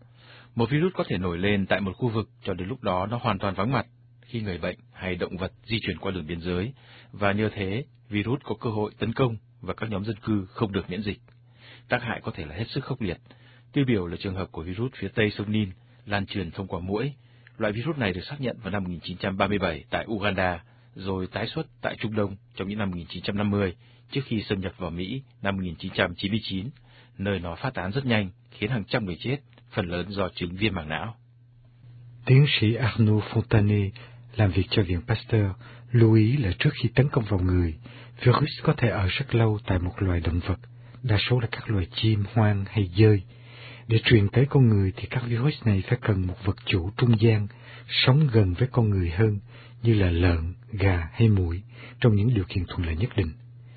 Một virus có thể nổi lên tại một khu vực cho đến lúc đó nó hoàn toàn vắng mặt khi người bệnh hay động vật di chuyển qua đường biên giới, và nhờ thế, virus có cơ hội tấn công và các nhóm dân cư không được miễn dịch. Tác hại có thể là hết sức khốc liệt. Tiêu biểu là trường hợp của virus phía tây sông Nin lan truyền thông qua muỗi. Loại virus này được xác nhận vào năm 1937 tại Uganda, rồi tái xuất tại Trung Đông trong những năm 1950, trước khi xâm nhập vào Mỹ năm 1999, nơi nó phát tán rất nhanh, khiến hàng trăm người chết, phần lớn do chứng viêm màng não. Tiến sĩ Arnaud Fontanet, làm việc cho Viện Pasteur, lưu ý là trước khi tấn công vào người, virus có thể ở rất lâu tại một loài động vật, đa số là các loài chim, hoang hay dơi. Để truyền tới con người thì các virus này phải cần một vật chủ trung gian, sống gần với con người hơn, như là lợn, gà hay muỗi, trong những điều kiện thuận lợi nhất định.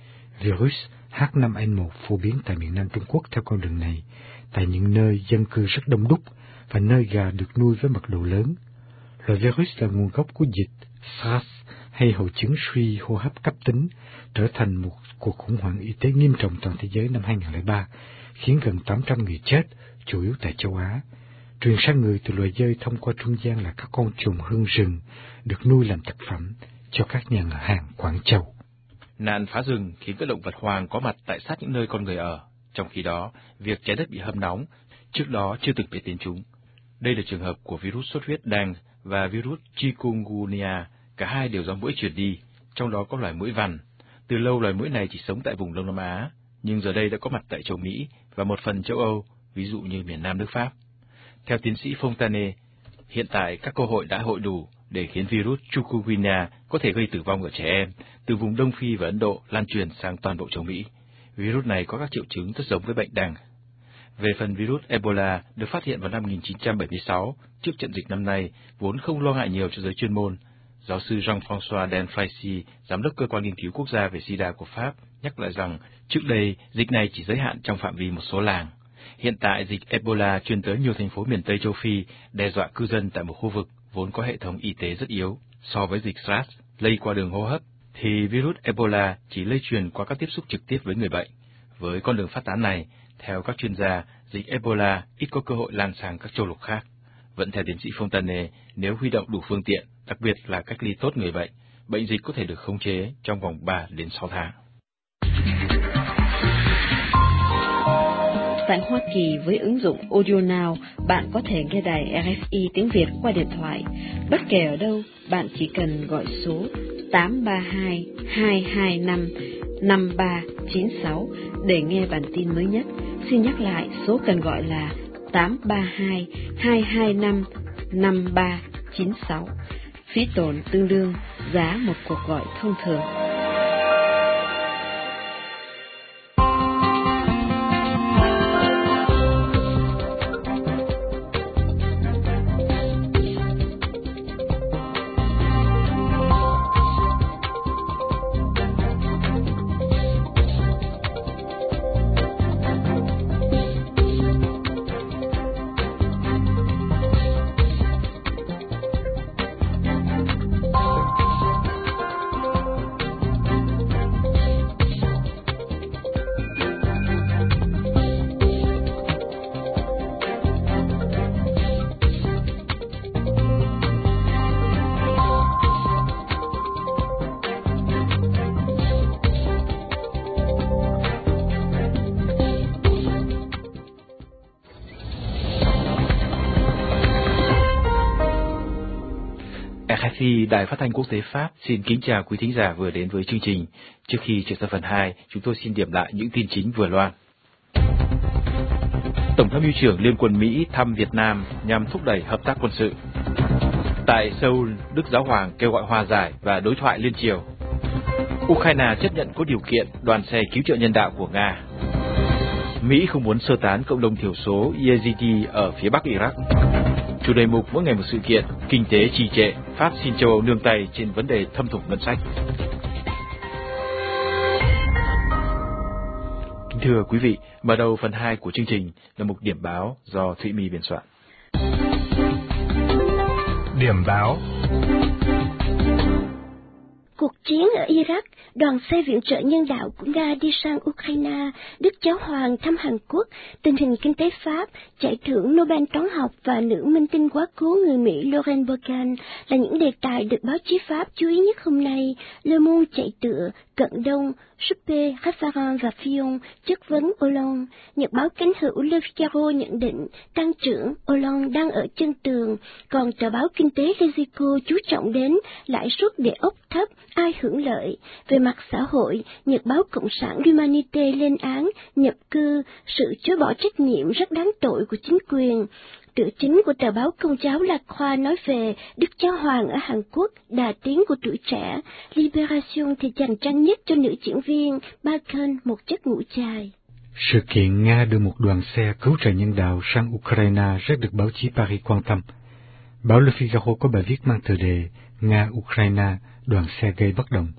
Virus H5N1 phổ biến tại miền Nam Trung Quốc theo con đường này, tại những nơi dân cư rất đông đúc và nơi gà được nuôi với mật độ lớn. Loại virus là nguồn gốc của dịch SARS hay hội chứng suy hô hấp cấp tính, trở thành một cuộc khủng hoảng y tế nghiêm trọng toàn thế giới năm 2003, khiến gần 800 người chết, chủ yếu tại châu Á. Truyền sang người từ loài dơi thông qua trung gian là các con trùng hương rừng được nuôi làm thực phẩm cho các nhà hàng Quảng Châu. Nạn phá rừng khiến các động vật hoang có mặt tại sát những nơi con người ở, trong khi đó, việc trái đất bị hâm nóng trước đó chưa từng biết đến chúng. Đây là trường hợp của virus sốt huyết Dengue và virus chikungunya, cả hai đều do muỗi truyền đi, trong đó có loài muỗi vằn. Từ lâu loài muỗi này chỉ sống tại vùng Đông Nam Á, nhưng giờ đây đã có mặt tại châu Mỹ và một phần châu Âu, ví dụ như miền Nam nước Pháp. Theo tiến sĩ Fontanet, hiện tại các cơ hội đã hội đủ để khiến virus chikungunya có thể gây tử vong ở trẻ em, từ vùng Đông Phi và Ấn Độ lan truyền sang toàn bộ châu Mỹ. Virus này có các triệu chứng rất giống với bệnh Dengue. Về phần virus Ebola được phát hiện vào năm 1976, trước trận dịch năm nay, vốn không lo ngại nhiều cho giới chuyên môn. Giáo sư Jean-François Delfraissy, giám đốc cơ quan nghiên cứu quốc gia về SIDA của Pháp, nhắc lại rằng trước đây dịch này chỉ giới hạn trong phạm vi một số làng. Hiện tại dịch Ebola truyền tới nhiều thành phố miền Tây châu Phi, đe dọa cư dân tại một khu vực vốn có hệ thống y tế rất yếu. So với dịch SARS lây qua đường hô hấp, thì virus Ebola chỉ lây truyền qua các tiếp xúc trực tiếp với người bệnh. Với con đường phát tán này, theo các chuyên gia, dịch Ebola ít có cơ hội lan sang các châu lục khác. Vẫn theo tiến sĩ Fontanet, nếu huy động đủ phương tiện, đặc biệt là cách ly tốt người bệnh, bệnh dịch có thể được khống chế trong vòng 3 đến 6 tháng. Tại Hoa Kỳ, với ứng dụng Audio Now, bạn có thể nghe đài RFI tiếng Việt qua điện thoại. Bất kể ở đâu, bạn chỉ cần gọi số 832-225-5396 để nghe bản tin mới nhất. Xin nhắc lại, số cần gọi là 832-225-5396. Phí tổn tương đương giá một cuộc gọi thông thường. RFI, Đài Phát thanh Quốc tế Pháp, xin kính chào quý thính giả vừa đến với chương trình. Trước khi chuyển sang phần 2, chúng tôi xin điểm lại những tin chính vừa loan. Tổng tham mưu trưởng Liên quân Mỹ thăm Việt Nam nhằm thúc đẩy hợp tác quân sự. Tại Seoul, Đức Giáo hoàng kêu gọi hòa giải và đối thoại liên triều. Ukraine chấp nhận có điều kiện đoàn xe cứu trợ nhân đạo của Nga. Mỹ không muốn sơ tán cộng đồng thiểu số Yazidi ở phía bắc Iraq. Chủ đề mục mỗi ngày một sự kiện, kinh tế trì trệ, Pháp xin châu Âu nương tay trên vấn đề thâm thủng ngân sách. Kính thưa quý vị, mở đầu phần 2 của chương trình là mục điểm báo do Thụy My biên soạn. Điểm báo. Cuộc chiến ở Iraq, đoàn xe viện trợ nhân đạo của Nga đi sang Ukraine, Đức Giáo hoàng thăm Hàn Quốc, tình hình kinh tế Pháp, giải thưởng Nobel toán học và nữ minh tinh quá cố người Mỹ Lauren Bogan là những đề tài được báo chí Pháp chú ý nhất hôm nay. Le Monde chạy tựa, Cận Đông, Juppé, Raffarin và Fillon chất vấn Hollande. Nhật báo cánh hữu Le Figaro nhận định tăng trưởng Hollande đang ở chân tường, còn tờ báo kinh tế Les Echos chú trọng đến lãi suất địa ốc thấp, ai hưởng lợi. Về mặt xã hội, Nhật báo Cộng sản L'Humanité lên án nhập cư, sự chối bỏ trách nhiệm rất đáng tội của chính quyền. Tựa chính của tờ báo Công giáo La Croix nói về Đức Giáo hoàng ở Hàn Quốc, đà tiến của tuổi trẻ. Libération thì dành trang nhất cho nữ diễn viên Bacon, một chất ngủ chài. Sự kiện Nga đưa một đoàn xe cứu trợ nhân đạo sang Ukraine rất được báo chí Paris quan tâm. Báo Le Figaro có bài viết mang tựa đề Nga-Ukraine, đoàn xe gây bất đồng.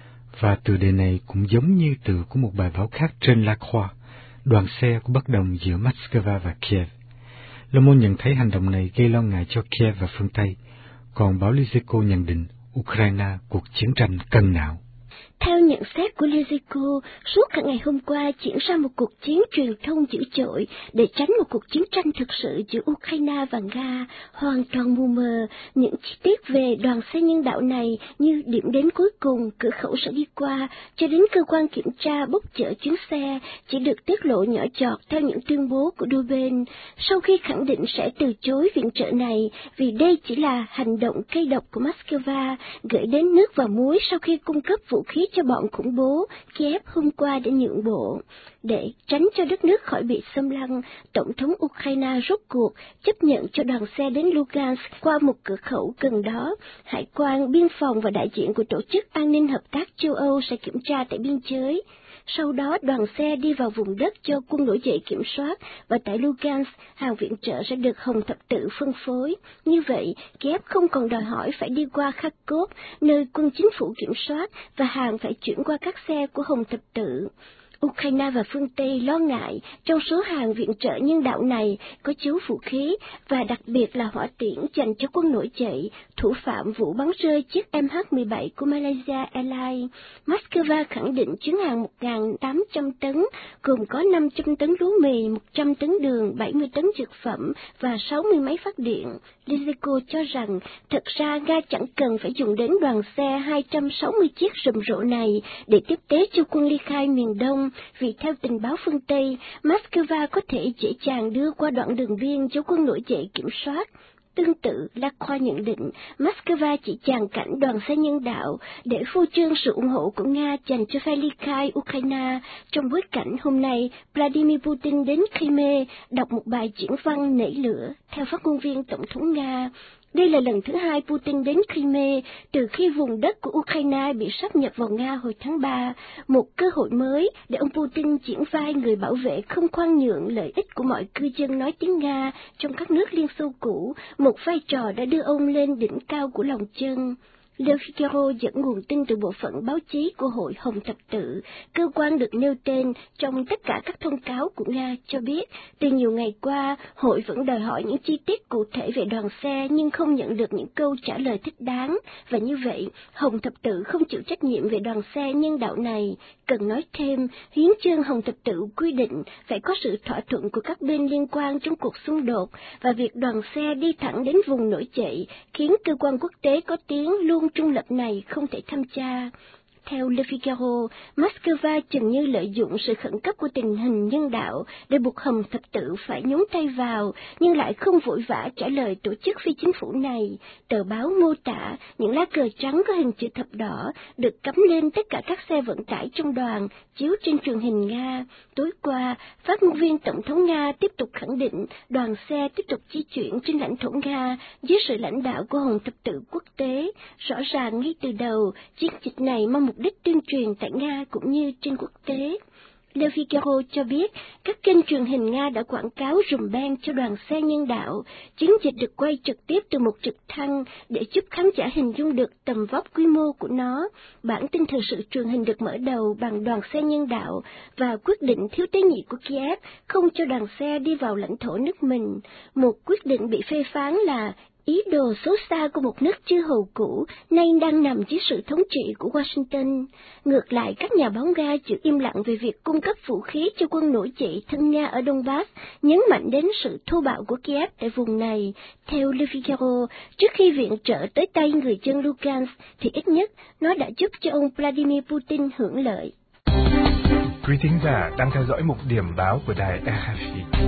Và tựa đề này cũng giống như tựa của một bài báo khác trên La Croix, đoàn xe có bất đồng giữa Moscow và Kiev. Le Monde nhận thấy hành động này gây lo ngại cho Kiev và phương Tây, còn báo Les Echos nhận định Ukraine cuộc chiến tranh cân não. Theo nhận xét của Les Echos, suốt cả ngày hôm qua diễn ra một cuộc chiến truyền thông dữ dội để tránh một cuộc chiến tranh thực sự giữa Ukraine và Nga, hoàn toàn mù mờ. Những chi tiết về đoàn xe nhân đạo này như điểm đến cuối cùng, cửa khẩu sẽ đi qua, cho đến cơ quan kiểm tra bốc chở chuyến xe, chỉ được tiết lộ nhỏ giọt theo những tuyên bố của đôi bên. Sau khi khẳng định sẽ từ chối viện trợ này vì đây chỉ là hành động cay độc của Moscow gửi đến nước và muối sau khi cung cấp vũ khí cho bọn khủng bố, Kiev hôm qua đã nhượng bộ. Để tránh cho đất nước khỏi bị xâm lăng, Tổng thống Ukraine rốt cuộc chấp nhận cho đoàn xe đến Lugansk qua một cửa khẩu gần đó. Hải quan, biên phòng và đại diện của Tổ chức An ninh Hợp tác châu Âu sẽ kiểm tra tại biên giới. Sau đó đoàn xe đi vào vùng đất do quân nổi dậy kiểm soát và tại Lugansk, hàng viện trợ sẽ được Hồng Thập Tự phân phối. Như vậy, Kiev không còn đòi hỏi phải đi qua Kharkov, nơi quân chính phủ kiểm soát, và hàng phải chuyển qua các xe của Hồng Thập Tự. Ukraine và phương Tây lo ngại trong số hàng viện trợ nhân đạo này có chứa vũ khí và đặc biệt là hỏa tiễn dành cho quân nổi dậy, thủ phạm vụ bắn rơi chiếc MH17 của Malaysia Airlines. Moscow khẳng định chuyến hàng 1.800 tấn, gồm có 500 tấn lúa mì, 100 tấn đường, 70 tấn dược phẩm và 60 máy phát điện. Les Echos cho rằng thật ra Nga chẳng cần phải dùng đến đoàn xe 260 chiếc rầm rộ này để tiếp tế cho quân ly khai miền Đông, vì theo tình báo phương Tây, Moscow có thể dễ dàng đưa qua đoạn đường biên cho quân nổi dậy kiểm soát. Tương tự, La Croix nhận định Moscow chỉ dàn cảnh đoàn xe nhân đạo để phô trương sự ủng hộ của Nga dành cho phe ly khai Ukraine, trong bối cảnh hôm nay Vladimir Putin đến Crimea đọc một bài diễn văn nảy lửa. Theo phát ngôn viên Tổng thống Nga, đây là lần thứ hai Putin đến Crimea từ khi vùng đất của Ukraine bị sáp nhập vào Nga hồi tháng 3, một cơ hội mới để ông Putin diễn vai người bảo vệ không khoan nhượng lợi ích của mọi cư dân nói tiếng Nga trong các nước Liên Xô cũ, một vai trò đã đưa ông lên đỉnh cao của lòng chân. Le Figaro dẫn nguồn tin từ bộ phận báo chí của Hội Hồng Thập Tự, cơ quan được nêu tên trong tất cả các thông cáo của Nga, cho biết từ nhiều ngày qua, hội vẫn đòi hỏi những chi tiết cụ thể về đoàn xe nhưng không nhận được những câu trả lời thích đáng, và như vậy, Hồng Thập Tự không chịu trách nhiệm về đoàn xe nhân đạo này. Cần nói thêm, hiến chương Hồng Thập Tự quy định phải có sự thỏa thuận của các bên liên quan trong cuộc xung đột, và việc đoàn xe đi thẳng đến vùng nổi dậy khiến cơ quan quốc tế có tiếng luôn trung lập này không thể tham gia. theo Le Figaro, Moscow chừng như lợi dụng sự khẩn cấp của tình hình nhân đạo để buộc Hồng Thập Tự phải nhúng tay vào, nhưng lại không vội vã trả lời tổ chức phi chính phủ này. Tờ báo mô tả những lá cờ trắng có hình chữ thập đỏ được cắm lên tất cả các xe vận tải trong đoàn, chiếu trên truyền hình Nga. Tối qua, phát ngôn viên Tổng thống Nga tiếp tục khẳng định đoàn xe tiếp tục di chuyển trên lãnh thổ Nga dưới sự lãnh đạo của Hồng Thập Tự quốc tế. Rõ ràng ngay từ đầu, chiến dịch này mang mục đích tuyên truyền tại Nga cũng như trên quốc tế. Le Figaro cho biết các kênh truyền hình Nga đã quảng cáo rùm beng cho đoàn xe nhân đạo. Chiến dịch được quay trực tiếp từ một trực thăng để giúp khán giả hình dung được tầm vóc quy mô của nó. Bản tin thời sự truyền hình được mở đầu bằng đoàn xe nhân đạo và quyết định thiếu tế nhị của Kiev không cho đoàn xe đi vào lãnh thổ nước mình. Một quyết định bị phê phán là ý đồ xấu xa của một nước chư hầu cũ nay đang nằm dưới sự thống trị của Washington. Ngược lại, các nhà báo Nga chịu im lặng về việc cung cấp vũ khí cho quân nổi dậy thân Nga ở Donbass, nhấn mạnh đến sự thô bạo của Kiev tại vùng này. Theo Le Figaro, trước khi viện trợ tới tay người dân Lugansk, thì ít nhất nó đã giúp cho ông Vladimir Putin hưởng lợi. Quý thính giả đang theo dõi mục điểm báo của đài RFI.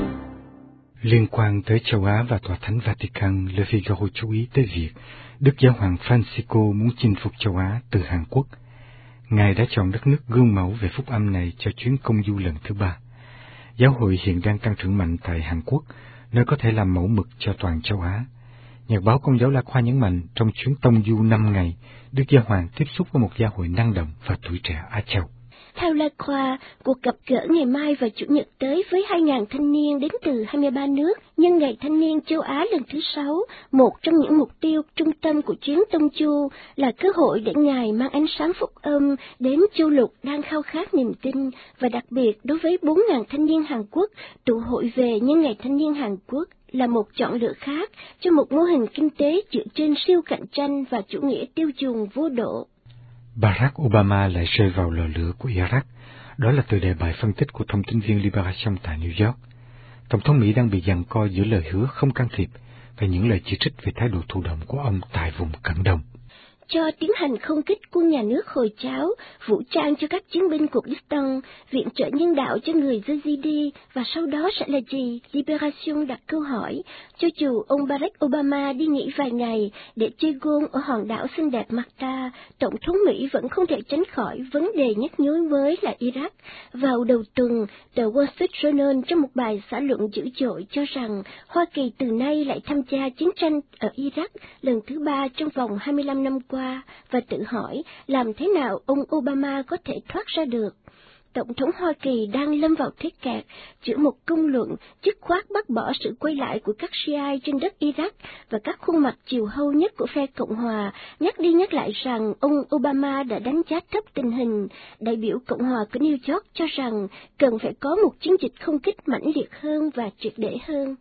Liên quan tới châu Á và Tòa Thánh Vatican, Le Figaro chú ý tới việc Đức Giáo hoàng Francisco muốn chinh phục châu Á từ Hàn Quốc. Ngài đã chọn đất nước gương mẫu về phúc âm này cho chuyến công du lần thứ 3. Giáo hội hiện đang tăng trưởng mạnh tại Hàn Quốc, nơi có thể làm mẫu mực cho toàn châu Á. Nhật báo Công giáo La Khoa nhấn mạnh trong chuyến tông du 5 ngày, Đức Giáo hoàng tiếp xúc với một giáo hội năng động và tuổi trẻ Á Châu. Theo La Croix, cuộc gặp gỡ ngày mai và Chủ nhật tới với 2.000 thanh niên đến từ 23 nước nhân ngày thanh niên châu Á lần thứ 6, một trong những mục tiêu trung tâm của chuyến tông du là cơ hội để Ngài mang ánh sáng phúc âm đến châu lục đang khao khát niềm tin, và đặc biệt đối với 4.000 thanh niên Hàn Quốc tụ hội về nhân ngày thanh niên Hàn Quốc là một chọn lựa khác cho một mô hình kinh tế dựa trên siêu cạnh tranh và chủ nghĩa tiêu dùng vô độ. Barack Obama lại rơi vào lò lửa của Iraq. Đó là tựa đề bài phân tích của thông tin viên Liberation tại New York. Tổng thống Mỹ đang bị giằng co giữa lời hứa không can thiệp và những lời chỉ trích về thái độ thụ động của ông tại vùng Cận Đông. Cho tiến hành không kích quân nhà nước Hồi giáo, vũ trang cho các chiến binh Kurdistan, viện trợ nhân đạo cho người Yazidi, và sau đó sẽ là gì? Liberation đặt câu hỏi. Cho dù ông Barack Obama đi nghỉ vài ngày để chơi golf ở hòn đảo xinh đẹp Malta, Tổng thống Mỹ vẫn không thể tránh khỏi vấn đề nhức nhối mới là Iraq. Vào đầu tuần, tờ Wall Street Journal trong một bài xã luận dữ dội cho rằng Hoa Kỳ từ nay lại tham gia chiến tranh ở Iraq lần thứ 3 trong vòng 25 năm qua, và tự hỏi làm thế nào ông Obama có thể thoát ra được. Tổng thống Hoa Kỳ đang lâm vào thế kẹt giữa một công luận dứt khoát bác bỏ sự quay lại của các Shiite trên đất Iraq và các khuôn mặt chiều hâu nhất của phe Cộng hòa nhắc đi nhắc lại rằng ông Obama đã đánh giá thấp tình hình. Đại biểu Cộng hòa của New York cho rằng cần phải có một chiến dịch không kích mãnh liệt hơn và triệt để hơn.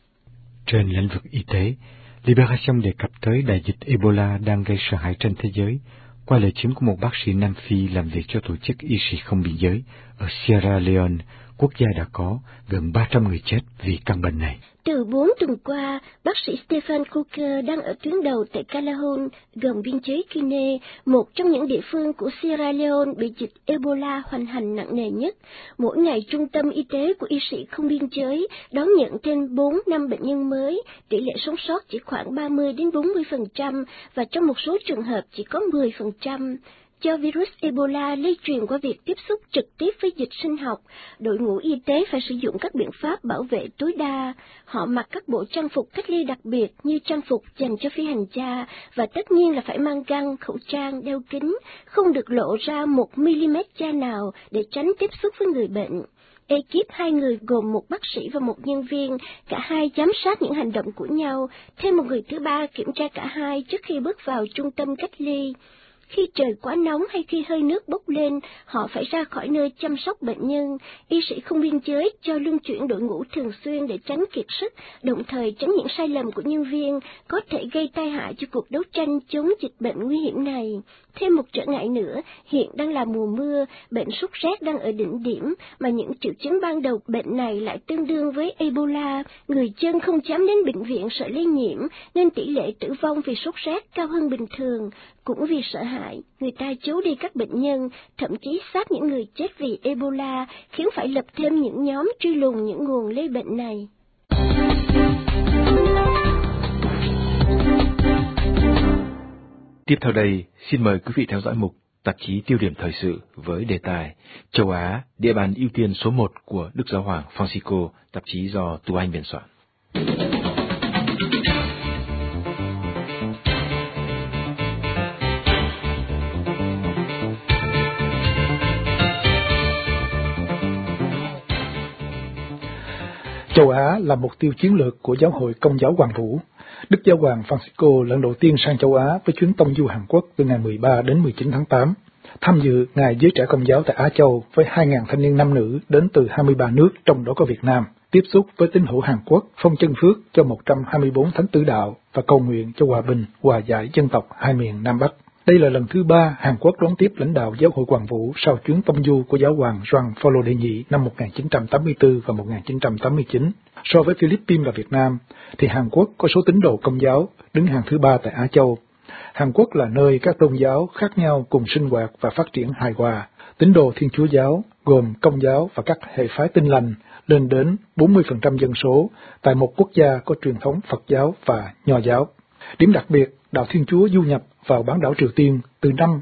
Trên lĩnh vực y tế, Liberation đề cập tới đại dịch Ebola đang gây sợ hãi trên thế giới, qua lời chứng của một bác sĩ Nam Phi làm việc cho tổ chức Y sĩ không biên giới ở Sierra Leone, quốc gia đã có gần 300 người chết vì căn bệnh này. Từ 4 tuần qua, bác sĩ Stephen Cooker đang ở tuyến đầu tại Calahon, gần biên giới Guinea, một trong những địa phương của Sierra Leone bị dịch Ebola hoành hành nặng nề nhất. Mỗi ngày, trung tâm y tế của Y sĩ không biên giới đón nhận trên 4-5 bệnh nhân mới, tỷ lệ sống sót chỉ khoảng 30-40%, và trong một số trường hợp chỉ có 10%. Do virus Ebola lây truyền qua việc tiếp xúc trực tiếp với dịch sinh học, đội ngũ y tế phải sử dụng các biện pháp bảo vệ tối đa. Họ mặc các bộ trang phục cách ly đặc biệt như trang phục dành cho phi hành gia, và tất nhiên là phải mang găng, khẩu trang, đeo kính, không được lộ ra 1 mm da nào để tránh tiếp xúc với người bệnh. Ekip 2 người gồm một bác sĩ và một nhân viên, cả hai giám sát những hành động của nhau, thêm một người thứ ba kiểm tra cả hai trước khi bước vào trung tâm cách ly. Khi trời quá nóng hay khi hơi nước bốc lên, họ phải ra khỏi nơi chăm sóc bệnh nhân. Y sĩ không biên giới cho luân chuyển đội ngũ thường xuyên để tránh kiệt sức, đồng thời tránh những sai lầm của nhân viên có thể gây tai hại cho cuộc đấu tranh chống dịch bệnh nguy hiểm này. Thêm một trở ngại nữa, hiện đang là mùa mưa, bệnh sốt rét đang ở đỉnh điểm, mà những triệu chứng ban đầu bệnh này lại tương đương với Ebola. Người dân không dám đến bệnh viện sợ lây nhiễm, nên tỷ lệ tử vong vì sốt rét cao hơn bình thường. Cũng vì sợ hãi, người ta giấu đi các bệnh nhân, thậm chí xác những người chết vì Ebola, khiến phải lập thêm những nhóm truy lùng những nguồn lây bệnh này. Tiếp theo đây, xin mời quý vị theo dõi mục tạp chí Tiêu điểm thời sự với đề tài Châu Á, địa bàn ưu tiên số 1 của Đức Giáo hoàng Francisco, tạp chí do Tú Anh biên soạn. Châu Á là mục tiêu chiến lược của Giáo hội Công giáo Hoàng Vũ. Đức Giáo hoàng Francisco lần đầu tiên sang châu Á với chuyến tông du Hàn Quốc từ ngày 13 đến 19 tháng 8, tham dự Ngày Giới Trẻ Công giáo tại Á Châu với 2.000 thanh niên nam nữ đến từ 23 nước, trong đó có Việt Nam, tiếp xúc với tín hữu Hàn Quốc, phong chân phước cho 124 thánh tử đạo và cầu nguyện cho hòa bình, hòa giải dân tộc hai miền Nam Bắc. Đây là lần thứ 3 Hàn Quốc đón tiếp lãnh đạo Giáo hội Hoàng Vũ sau chuyến tông du của Giáo hoàng Gioan Phaolô đệ nhị năm 1984 và 1989. So với Philippines và Việt Nam, thì Hàn Quốc có số tín đồ Công giáo đứng hàng thứ 3 tại Á Châu. Hàn Quốc là nơi các tôn giáo khác nhau cùng sinh hoạt và phát triển hài hòa. Tín đồ Thiên Chúa giáo, gồm Công giáo và các hệ phái Tin lành, lên đến 40% dân số tại một quốc gia có truyền thống Phật giáo và Nho giáo. Điểm đặc biệt, đạo Thiên Chúa du nhập vào bán đảo Triều Tiên từ năm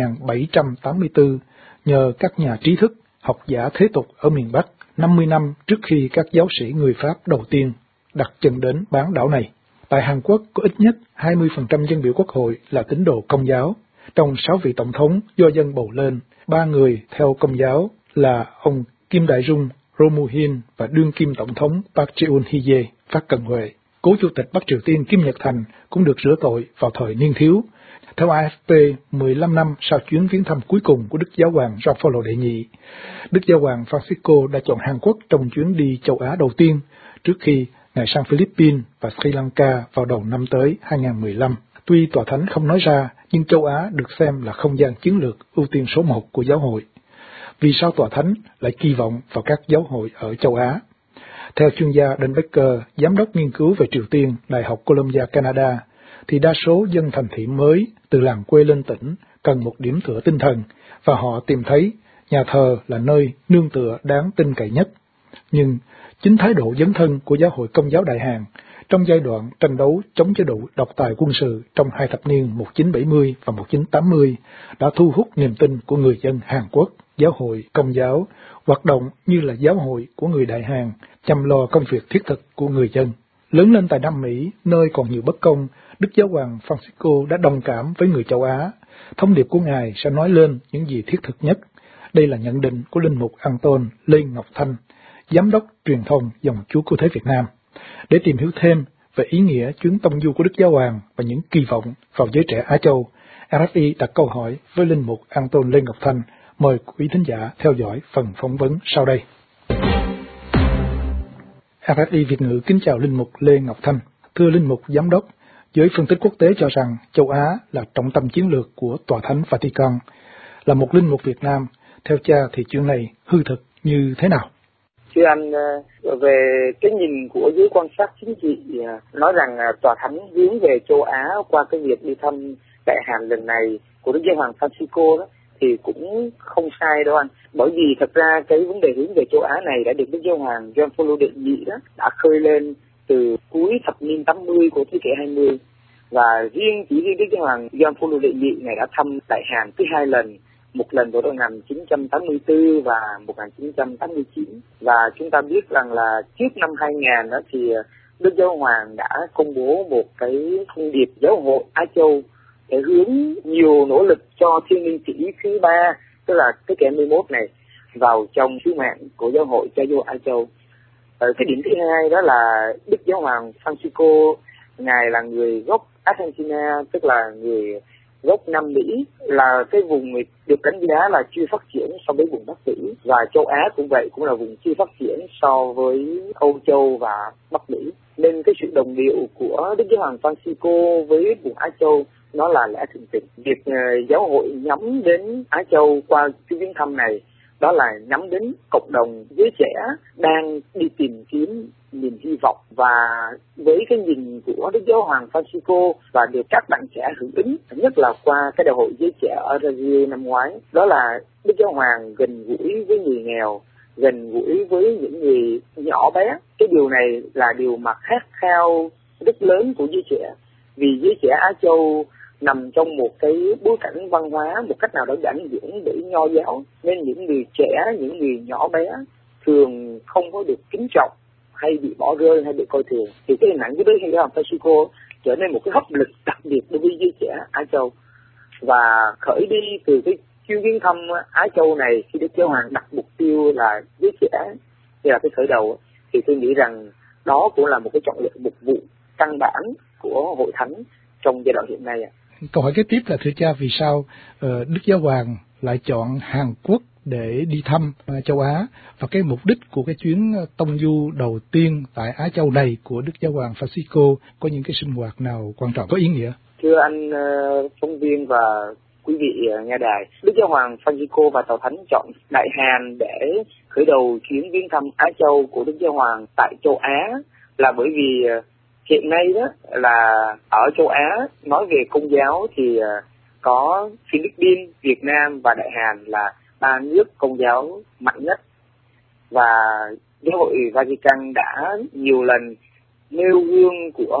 1784 nhờ các nhà trí thức, học giả thế tục ở miền Bắc, 50 năm trước khi các giáo sĩ người Pháp đầu tiên đặt chân đến bán đảo này. Tại Hàn Quốc có ít nhất 20% dân biểu quốc hội là tín đồ Công giáo. Trong 6 vị tổng thống do dân bầu lên, 3 người theo Công giáo là ông Kim Đại Dung, Roh Moo-hin và đương kim tổng thống Park Geun-hye, Park Geun-hye. Cố chủ tịch Bắc Triều Tiên Kim Nhật Thành cũng được rửa tội vào thời niên thiếu. Theo AFP, 15 năm sau chuyến viếng thăm cuối cùng của Đức Giáo hoàng Gioan Phaolô đệ nhị, Đức Giáo hoàng Francisco đã chọn Hàn Quốc trong chuyến đi châu Á đầu tiên, trước khi Ngài sang Philippines và Sri Lanka vào đầu năm tới 2015. Tuy Tòa Thánh không nói ra, nhưng châu Á được xem là không gian chiến lược ưu tiên số 1 của giáo hội. Vì sao Tòa Thánh lại kỳ vọng vào các giáo hội ở châu Á? Theo chuyên gia Dan Becker, giám đốc nghiên cứu về Triều Tiên, Đại học Columbia, Canada, thì đa số dân thành thị mới từ làng quê lên tỉnh cần một điểm tựa tinh thần, và họ tìm thấy nhà thờ là nơi nương tựa đáng tin cậy nhất. Nhưng chính thái độ dấn thân của Giáo hội Công giáo Đại Hàn trong giai đoạn tranh đấu chống chế độ độc tài quân sự trong 2 thập niên 1970 và 1980 đã thu hút niềm tin của người dân Hàn Quốc. Giáo hội Công giáo hoạt động như là giáo hội của người Đại Hàn, chăm lo công việc thiết thực của người dân. Lớn lên tại Nam Mỹ, nơi còn nhiều bất công, Đức Giáo hoàng Francisco đã đồng cảm với người châu Á. Thông điệp của Ngài sẽ nói lên những gì thiết thực nhất. Đây là nhận định của Linh mục Anton Lê Ngọc Thanh, Giám đốc truyền thông Dòng Chúa Cứu Thế Việt Nam. Để tìm hiểu thêm về ý nghĩa chuyến tông du của Đức Giáo hoàng và những kỳ vọng vào giới trẻ Á Châu, RFI đặt câu hỏi với Linh mục Anton Lê Ngọc Thanh. Mời quý thính giả theo dõi phần phỏng vấn sau đây. RFI Việt ngữ kính chào Linh mục Lê Ngọc Thanh. Thưa Linh mục Giám đốc, giới phân tích quốc tế cho rằng châu Á là trọng tâm chiến lược của Tòa Thánh Vatican. Là một linh mục Việt Nam, theo cha thì chuyện này hư thực như thế nào? Thưa anh, về cái nhìn của giới quan sát chính trị nói rằng Tòa Thánh hướng về châu Á qua cái việc đi thăm Đại Hàn lần này của Đức Giáo hoàng Francisco đó, thì cũng không sai đâu anh. Bởi vì thật ra cái vấn đề hướng về châu Á này đã được Đức Giáo hoàng Gioan Phaolô đệ nhị đó đã khơi lên từ cuối thập niên 80 của thế kỷ 20. Và chỉ riêng Đức Giáo hoàng Gioan Phaolô đệ nhị này đã thăm Đại Hàn tới 2 lần. Một lần vào năm 1984 và 1989. Và chúng ta biết rằng là trước năm 2000 đó thì Đức Giáo hoàng đã công bố một cái thông điệp giáo hội Á Châu để hướng nhiều nỗ lực cho Thiên niên kỷ thứ 3, tức là thế kỷ 21 này, vào trong sứ mạng của giáo hội cho giáo hội Á Châu. Cái điểm thứ hai đó là Đức Giáo hoàng Francisco, Ngài là người gốc Argentina, tức là người gốc Nam Mỹ, là cái vùng được đánh giá là chưa phát triển so với vùng Bắc Mỹ, và châu Á cũng vậy, cũng là vùng chưa phát triển so với Âu Châu và Bắc Mỹ. Nên cái sự đồng điệu của Đức Giáo hoàng Francisco với vùng Á Châu nó là lẽ thường tình. Việc giáo hội nhắm đến Á Châu qua chuyến viếng thăm này, đó là nhắm đến cộng đồng giới trẻ đang đi tìm kiếm niềm hy vọng. Và với cái nhìn của Đức Giáo hoàng Francisco và được các bạn trẻ hưởng ứng, nhất là qua cái đại hội giới trẻ ở Brazil năm ngoái, đó là Đức Giáo hoàng gần gũi với người nghèo, gần gũi với những người nhỏ bé. Cái điều này là điều mà khát khao rất lớn của giới trẻ, vì giới trẻ Á Châu nằm trong một cái bối cảnh văn hóa một cách nào đó ảnh hưởng bởi nho giáo, nên những người trẻ, những người nhỏ bé thường không có được kính trọng, hay bị bỏ rơi, hay bị coi thường. Thì cái hình ảnh của Đức Giáo hoàng Francisco trở nên một cái hấp lực đặc biệt đối với giới trẻ Á Châu. Và khởi đi từ cái chuyến viếng thăm Á Châu này, khi Đức Giáo hoàng đặt mục tiêu là giới trẻ, thì là cái khởi đầu, thì tôi nghĩ rằng đó cũng là một cái trọng lượng, mục vụ căn bản của hội thánh trong giai đoạn hiện nay. Câu hỏi kế tiếp là, thưa cha, vì sao Đức Giáo hoàng lại chọn Hàn Quốc để đi thăm châu Á, và cái mục đích của cái chuyến tông du đầu tiên tại Á Châu này của Đức Giáo hoàng Francisco có những cái sinh hoạt nào quan trọng, có ý nghĩa? Thưa anh phóng viên và quý vị nghe đài, Đức Giáo hoàng Francisco và Tòa Thánh chọn Đại Hàn để khởi đầu chuyến viếng thăm Á Châu của Đức Giáo hoàng tại châu Á là bởi vì hiện nay đó là ở châu Á, nói về Công giáo thì có Philippines, Việt Nam và Đại Hàn là ba nước Công giáo mạnh nhất, và Giáo hội Vatican đã nhiều lần nêu gương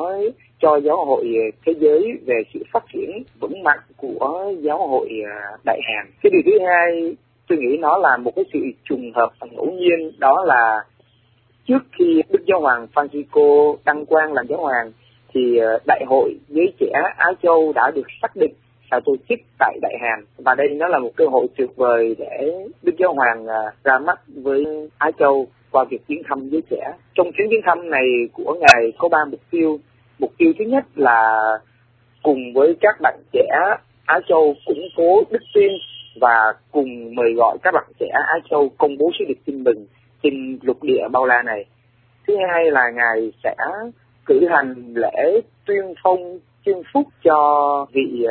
cho giáo hội thế giới về sự phát triển vững mạnh của giáo hội Đại Hàn. Cái điều thứ hai, tôi nghĩ nó là một cái sự trùng hợp ngẫu nhiên, đó là trước khi Đức Giáo hoàng Francisco đăng quang làm giáo hoàng thì Đại hội giới trẻ Á Châu đã được xác định là tổ chức tại Đại Hàn, và đây nó là một cơ hội tuyệt vời để Đức Giáo hoàng ra mắt với Á Châu qua việc viếng thăm giới trẻ. Trong chuyến viếng thăm này của ngài có 3 mục tiêu. Mục tiêu thứ nhất là cùng với các bạn trẻ Á Châu củng cố đức tin và cùng mời gọi các bạn trẻ Á Châu công bố sứ điệp tin mừng trên lục địa bao la này. Thứ hai là ngài sẽ cử hành lễ tuyên phong chương phúc cho vị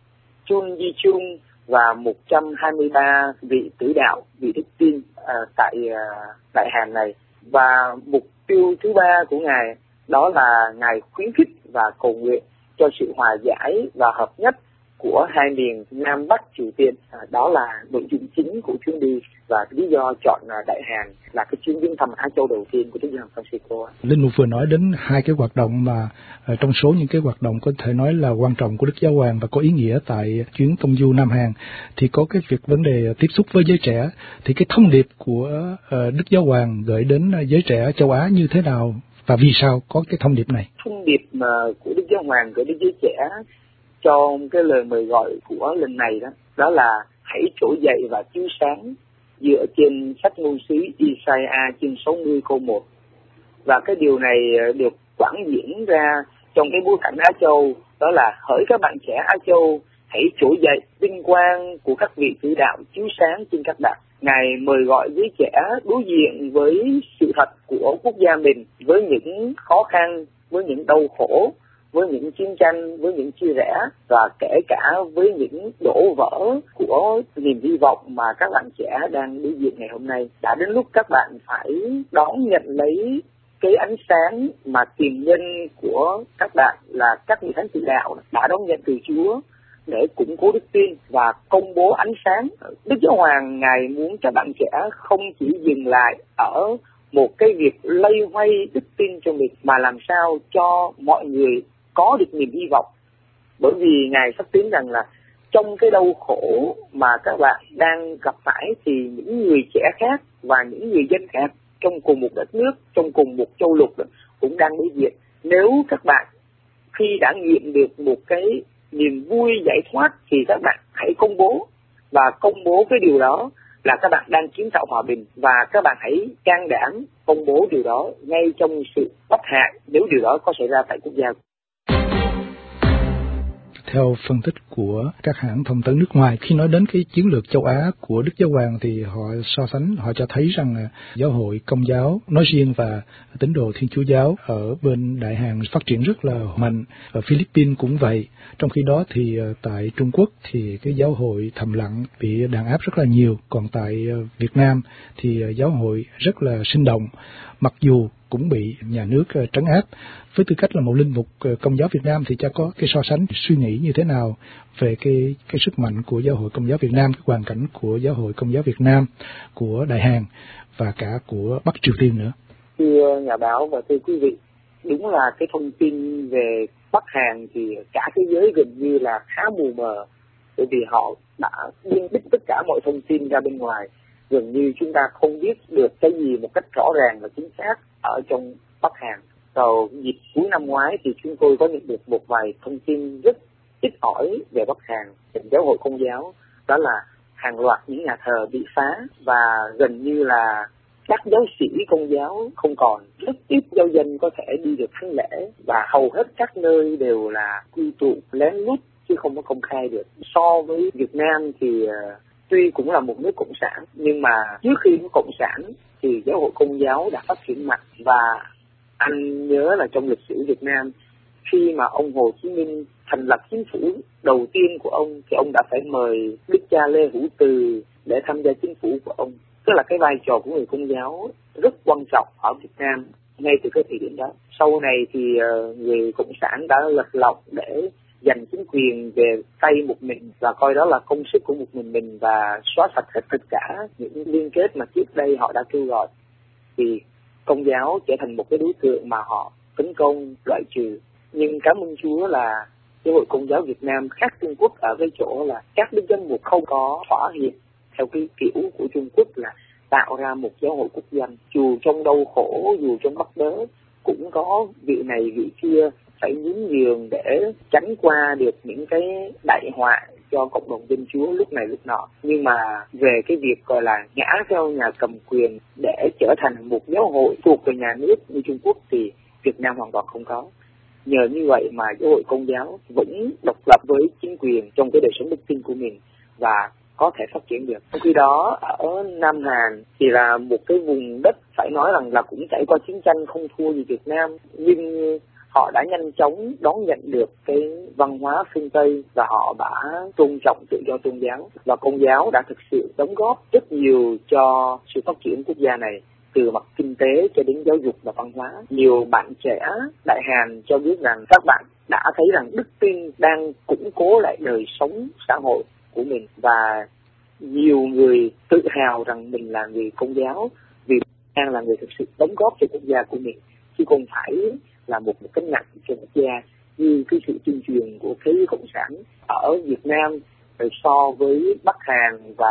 Chun Di Chung và 123 vị tử đạo, vị đức tin tại Đại Hàn này. Và mục tiêu thứ ba của ngài đó là ngài khuyến khích và cầu nguyện cho sự hòa giải và hợp nhất của hai miền Nam Bắc Triều Tiên. Đó là nội dung chính của chuyến đi và lý do chọn Đại Hàn là cái chuyến viếng thăm Á Châu đầu tiên của Đức Giáo hoàng Francisco. Linh Mục vừa nói đến hai cái hoạt động mà trong số những cái hoạt động có thể nói là quan trọng của Đức Giáo hoàng và có ý nghĩa tại chuyến tông du Nam Hàn, thì có cái việc vấn đề tiếp xúc với giới trẻ. Thì cái thông điệp của Đức Giáo hoàng gửi đến giới trẻ châu Á như thế nào và vì sao có cái thông điệp này? Thông điệp mà của Đức Giáo hoàng gửi đến giới trẻ trong cái lời mời gọi của lần này đó là hãy trỗi dậy và chiếu sáng, dựa trên sách ngôn sứ Isaiah chương 60 câu 1. Và cái điều này được quảng diễn ra trong cái bối cảnh Á Châu, đó là hỡi các bạn trẻ Á Châu, hãy trỗi dậy, vinh quang của các vị tử đạo chiếu sáng trên các bạn. Ngài mời gọi giới trẻ đối diện với sự thật của quốc gia mình, với những khó khăn, với những đau khổ, với những chiến tranh, với những chia rẽ, và kể cả với những đổ vỡ của niềm hy vọng mà các bạn trẻ đang đối diện ngày hôm nay. Đã đến lúc các bạn phải đón nhận lấy cái ánh sáng mà tiền nhân của các bạn là các vị thánh tử đạo đã đón nhận từ Chúa để củng cố đức tin và công bố ánh sáng. Đức Giáo hoàng ngài muốn các bạn trẻ không chỉ dừng lại ở một cái việc lây hoay đức tin cho mình, mà làm sao cho mọi người có được niềm hy vọng. Bởi vì ngài sắp tiến rằng là trong cái đau khổ mà các bạn đang gặp phải thì những người trẻ khác và những người dân khác trong cùng một đất nước, trong cùng một châu lục cũng đang đối diện. Nếu các bạn khi đã nghiệm được một cái niềm vui giải thoát thì các bạn hãy công bố, và công bố cái điều đó là các bạn đang kiến tạo hòa bình, và các bạn hãy can đảm công bố điều đó ngay trong sự bất hại nếu điều đó có xảy ra tại quốc gia. theo phân tích của các hãng thông tấn nước ngoài, khi nói đến cái chiến lược châu Á của Đức Giáo Hoàng thì họ so sánh, họ cho thấy rằng giáo hội Công giáo nói riêng và tín đồ Thiên Chúa giáo ở bên Đại Hàn phát triển rất là mạnh, ở Philippines cũng vậy. Trong khi đó thì tại Trung Quốc thì cái giáo hội thầm lặng bị đàn áp rất là nhiều, còn tại Việt Nam thì giáo hội rất là sinh động, mặc dù cũng bị nhà nước trấn áp. Với tư cách là một linh mục Công giáo Việt Nam thì cha có cái so sánh suy nghĩ như thế nào về cái sức mạnh của giáo hội Công giáo Việt Nam, cái hoàn cảnh của giáo hội Công giáo Việt Nam, của Đại Hàn và cả của Bắc Triều Tiên nữa? Thưa nhà báo và thưa quý vị, đúng là cái thông tin về Bắc Hàn thì cả thế giới gần như là khá mù mờ, bởi vì họ đã biên bích tất cả mọi thông tin ra bên ngoài. Gần như chúng ta không biết được cái gì một cách rõ ràng và chính xác ở trong Bắc Hàn. Vào dịp cuối năm ngoái thì chúng tôi có nhận được một vài thông tin rất ít ỏi về Bắc Hàn, về giáo hội Công giáo, đó là hàng loạt những nhà thờ bị phá và gần như là các giáo sĩ Công giáo không còn, rất ít giáo dân có thể đi được thánh lễ và hầu hết các nơi đều là quy tụ lén lút chứ không có công khai được. So với Việt Nam thì tuy cũng là một nước cộng sản nhưng mà trước khi có cộng sản thì giáo hội Công giáo đã phát triển mạnh. Và anh nhớ là trong lịch sử Việt Nam, khi mà ông Hồ Chí Minh thành lập chính phủ đầu tiên của ông thì ông đã phải mời Đức cha Lê Hữu Từ để tham gia chính phủ của ông. Tức là cái vai trò của người Công giáo rất quan trọng ở Việt Nam ngay từ cái thời điểm đó. Sau này thì người Cộng sản đã lật lọng để giành chính quyền về tay một mình và coi đó là công sức của một mình và xóa sạch hết tất cả những liên kết mà trước đây họ đã kêu gọi. Thì Công giáo trở thành một cái đối tượng mà họ tấn công, loại trừ. Nhưng cảm ơn Chúa là giáo hội Công giáo Việt Nam khác Trung Quốc ở cái chỗ là các đức giám mục không có thỏa hiệp theo cái kiểu của Trung Quốc là tạo ra một giáo hội quốc dân. Dù trong đau khổ, dù trong bắt bớ, cũng có vị này vị kia phải nhún nhường để tránh qua được những cái đại họa cho cộng đồng dân Chúa lúc này lúc nọ. Nhưng mà về cái việc gọi là ngã theo nhà cầm quyền để trở thành một giáo hội thuộc về nhà nước như Trung Quốc thì Việt Nam hoàn toàn không có. Nhờ như vậy mà giáo hội Công giáo vẫn độc lập với chính quyền trong cái đời sống đức tin của mình và có thể phát triển được. Trong khi đó ở Nam Hàn thì là một cái vùng đất phải nói rằng là cũng trải qua chiến tranh không thua gì Việt Nam, nhưng họ đã nhanh chóng đón nhận được cái văn hóa phương Tây và họ đã tôn trọng tự do tôn giáo, và Công giáo đã thực sự đóng góp rất nhiều cho sự phát triển quốc gia này, từ mặt kinh tế cho đến giáo dục và văn hóa. Nhiều bạn trẻ Đại Hàn cho biết rằng các bạn đã thấy rằng đức tin đang củng cố lại đời sống xã hội của mình, và nhiều người tự hào rằng mình là người Công giáo vì đang là người thực sự đóng góp cho quốc gia của mình, chứ không phải là một cái nặng cho quốc gia như cái sự tuyên truyền của thế cộng sản ở Việt Nam. Rồi so với Bắc Hàn và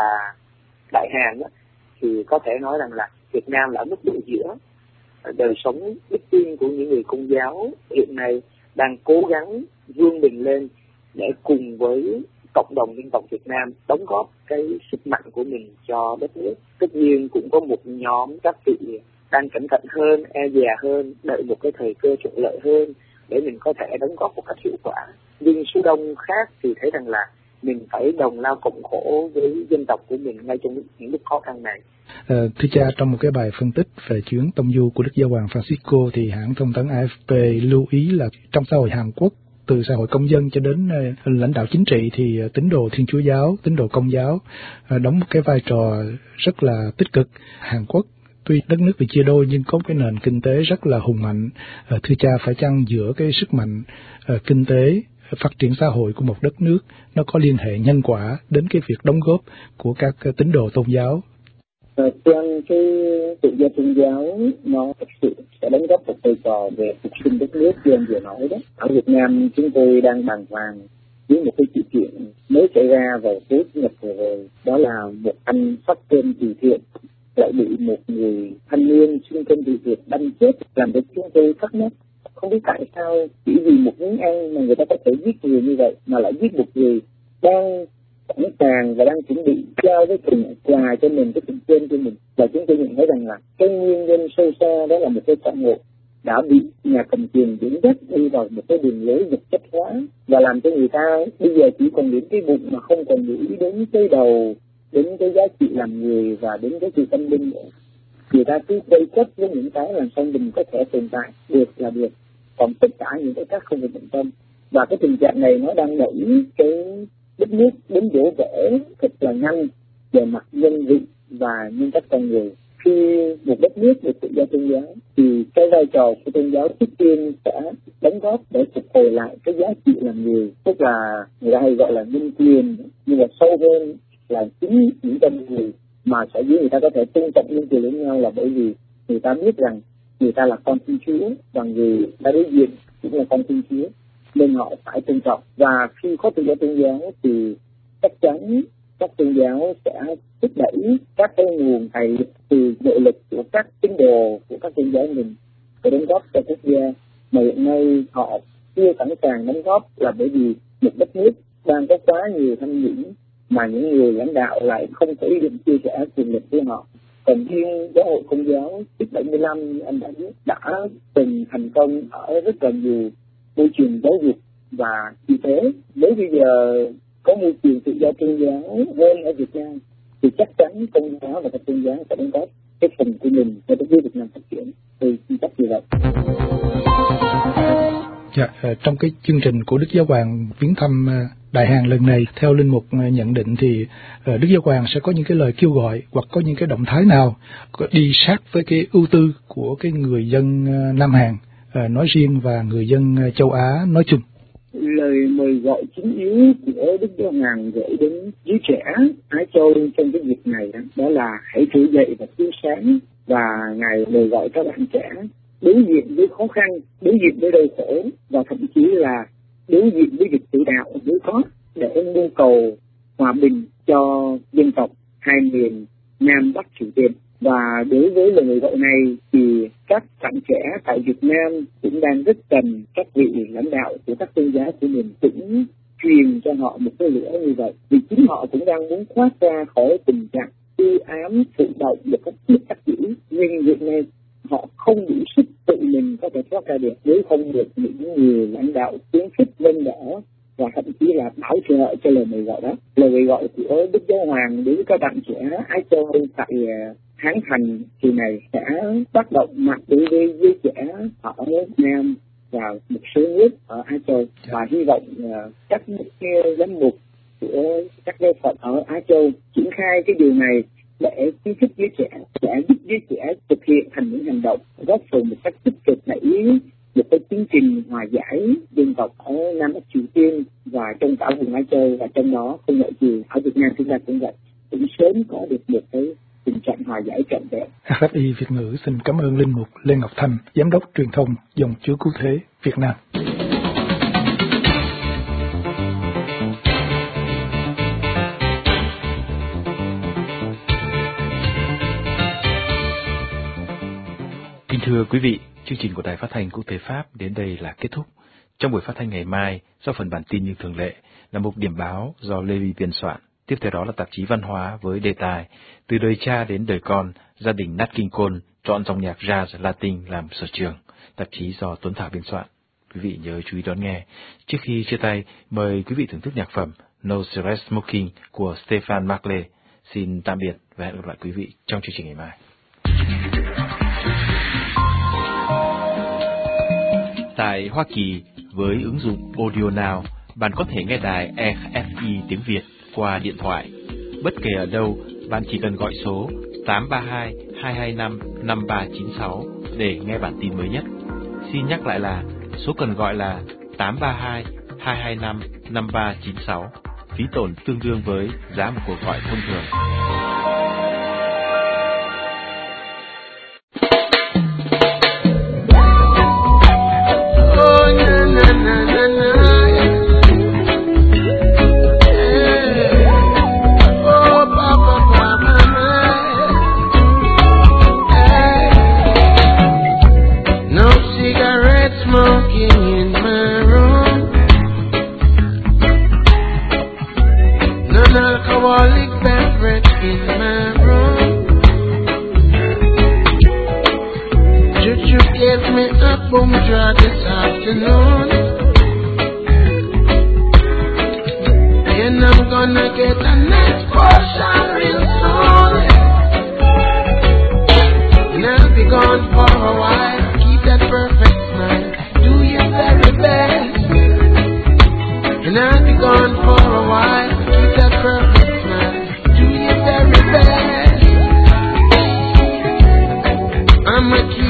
Đại Hàn đó, thì có thể nói rằng là Việt Nam là ở mức độ giữa. Đời sống đức tin của những người Công giáo hiện nay đang cố gắng vươn mình lên để cùng với cộng đồng dân tộc Việt Nam đóng góp cái sức mạnh của mình cho đất nước. Tất nhiên cũng có một nhóm các vị đang cẩn thận hơn, e dè hơn, đợi một cái thời cơ thuận lợi hơn để mình có thể đóng góp một cách hiệu quả. Nhưng số đông khác thì thấy rằng là mình phải đồng lao cộng khổ với dân tộc của mình ngay trong những lúc khó khăn này. Thưa cha, trong một cái bài phân tích về chuyến tông du của Đức Giáo hoàng Francisco thì hãng thông tấn AFP lưu ý là trong xã hội Hàn Quốc, từ xã hội công dân cho đến lãnh đạo chính trị thì tín đồ Thiên Chúa giáo, tín đồ Công giáo đóng một cái vai trò rất là tích cực. Hàn Quốc tuy đất nước bị chia đôi nhưng có cái nền kinh tế rất là hùng mạnh. Thưa cha, phải chăng giữa cái sức mạnh kinh tế, phát triển xã hội của một đất nước nó có liên hệ nhân quả đến cái việc đóng góp của các tín đồ tôn giáo? Trên cái tự do tôn giáo nó thực sự sẽ đóng góp một vai trò về phục sinh đất nước như anh vừa nói đó. Ở Việt Nam chúng tôi đang bàng hoàng với một cái chuyện mới xảy ra vào cuối Nhật vừa rồi, đó là một anh phát cơm từ thiện lại bị một người thanh niên xung cơm từ thiện đâm chết, làm cho chúng tôi thắc mắc không biết tại sao chỉ vì một miếng ăn mà người ta có thể giết người như vậy, mà lại giết một người đang sẵn sàng và đang chuẩn bị trao cái phần quà cho mình, cái phần trên cho mình. Và chúng tôi nhận thấy rằng là cái nguyên nhân sâu xa đó là một cái cảm ngộ, đã bị nhà cầm quyền dẫn dắt đi vào một cái đường lối vật chất hóa và làm cho người ta bây giờ chỉ còn đến cái bụng mà không còn nghĩ đến cái đầu, đến cái giá trị làm người và đến cái sự tâm linh nữa. Người ta cứ quay quất với những cái làm sao mình có thể tồn tại được là được, còn tất cả những cái khác không được bận tâm. Và cái tình trạng này nó đang đẩy cái đất nước đến đổ vỡ thật là nhanh về mặt nhân vị và nhân cách con người. Khi một đất nước được tự do tôn giáo thì cái vai trò của tôn giáo trước tiên sẽ đóng góp để phục hồi lại cái giá trị làm người, tức là người ta hay gọi là nhân quyền, nhưng mà sâu hơn là chính những con người mà sở dĩ người ta có thể tôn trọng nhân quyền lẫn nhau là bởi vì người ta biết rằng người ta là con Thiên Chúa và người ta đối diện cũng là con Thiên Chúa, nên họ phải tôn trọng. Và khi có tự do tôn giáo thì chắc chắn các tôn giáo sẽ thúc đẩy các cái nguồn tài lực từ nội lực của các tín đồ của các tôn giáo mình để đóng góp cho quốc gia mà hiện nay họ chưa sẵn sàng đóng góp, là bởi vì một đất nước đang có quá nhiều tham nhũng mà những người lãnh đạo lại không có ý định chia sẻ quyền lực với họ. Còn riêng giáo hội Công giáo trước 75 anh đã biết đã từng thành công ở rất là nhiều môi trường giáo dục và y tế. Nếu bây giờ có môi trường tự do tôn giáo hơn ở Việt Nam thì chắc chắn Công giáo và các tôn giáo sẽ đóng góp cái phần của mình để đất nước Việt Nam phát triển. Thì xin chắc như vậy. Trong cái chương trình của Đức Giáo Hoàng viếng thăm Đại Hàn lần này, theo linh mục nhận định thì Đức Giáo Hoàng sẽ có những cái lời kêu gọi hoặc có những cái động thái nào đi sát với cái ưu tư của cái người dân Nam Hàn nói riêng và người dân châu Á nói chung. Lời mời gọi chính yếu của Đức Giáo Hoàng gửi đến giới trẻ Á Châu trong cái dịp này đó là hãy trỗi dậy và tươi sáng, và Ngài mời gọi các bạn trẻ đối diện với khó khăn, đối diện với đau khổ và thậm chí là đối diện với việc tự đạo đối có để mưu cầu hòa bình cho dân tộc hai miền Nam Bắc Triều Tiên. Và đối với lời mời gọi này thì các bạn trẻ tại Việt Nam cũng đang rất cần các vị lãnh đạo của các tôn giáo của mình cũng truyền cho họ một cái lửa như vậy, vì chính họ cũng đang muốn thoát ra khỏi tình trạng u ám thụ động một cách bất đắc dĩ, nhưng hiện nay họ không đủ sức tự mình có thể thoát ra được nếu không được những người lãnh đạo khuyến khích lên đỡ và thậm chí là bảo trợ cho lời mời gọi đó. Lời mời gọi của Đức Giáo Hoàng đối với các bạn trẻ Á Châu tại Hán Thành kỳ này sẽ tác động mạnh đối với giới trẻ ở Nam và một số nước ở Á Châu, và hy vọng các giám mục của các giáo phận ở Á Châu triển khai cái điều này để khuyến khích giới trẻ, sẽ giúp giới trẻ thực hiện thành những hành động góp phần một cách tích cực đẩy một cái tiến trình hòa giải dân tộc ở Nam Bắc Triều Tiên và trong cả vùng Á Châu, và trong đó không loại trừ ở Việt Nam chúng ta cũng vậy, cũng sớm có được một cái tình trạng hòa giải trọn vẹn. RFI Việt ngữ xin cảm ơn linh mục Lê Ngọc Thanh, giám đốc truyền thông Dòng Chúa Cứu Thế Việt Nam. Kính thưa quý vị, chương trình của Đài Phát thanh Quốc tế Pháp đến đây là kết thúc. Trong buổi phát thanh ngày mai, do phần bản tin như thường lệ là mục điểm báo do Lê Vi biên soạn. Tiếp theo đó là tạp chí văn hóa với đề tài Từ đời cha đến đời con, gia đình Nat King Cole chọn dòng nhạc jazz Latin làm sở trường. Tạp chí do Tuấn Thảo biên soạn. Quý vị nhớ chú ý đón nghe. Trước khi chia tay, mời quý vị thưởng thức nhạc phẩm No Stress Smoking của Stefan Marley. Xin tạm biệt và hẹn gặp lại quý vị trong chương trình ngày mai. Tại Hoa Kỳ, với ứng dụng Audio Now, bạn có thể nghe đài RFI tiếng Việt qua điện thoại. Bất kể ở đâu, bạn chỉ cần gọi số 832-225-5396 để nghe bản tin mới nhất. Xin nhắc lại là số cần gọi là 832-225-5396. Phí tổn tương đương với giá một cuộc gọi thông thường. Gave me up boom drop this afternoon. And I'm gonna get the next portion real soon. And I'll be gone for a while. Keep that perfect smile. Do your very best. And I'll be gone for a while. Keep that perfect smile. Do your very best. I'ma keep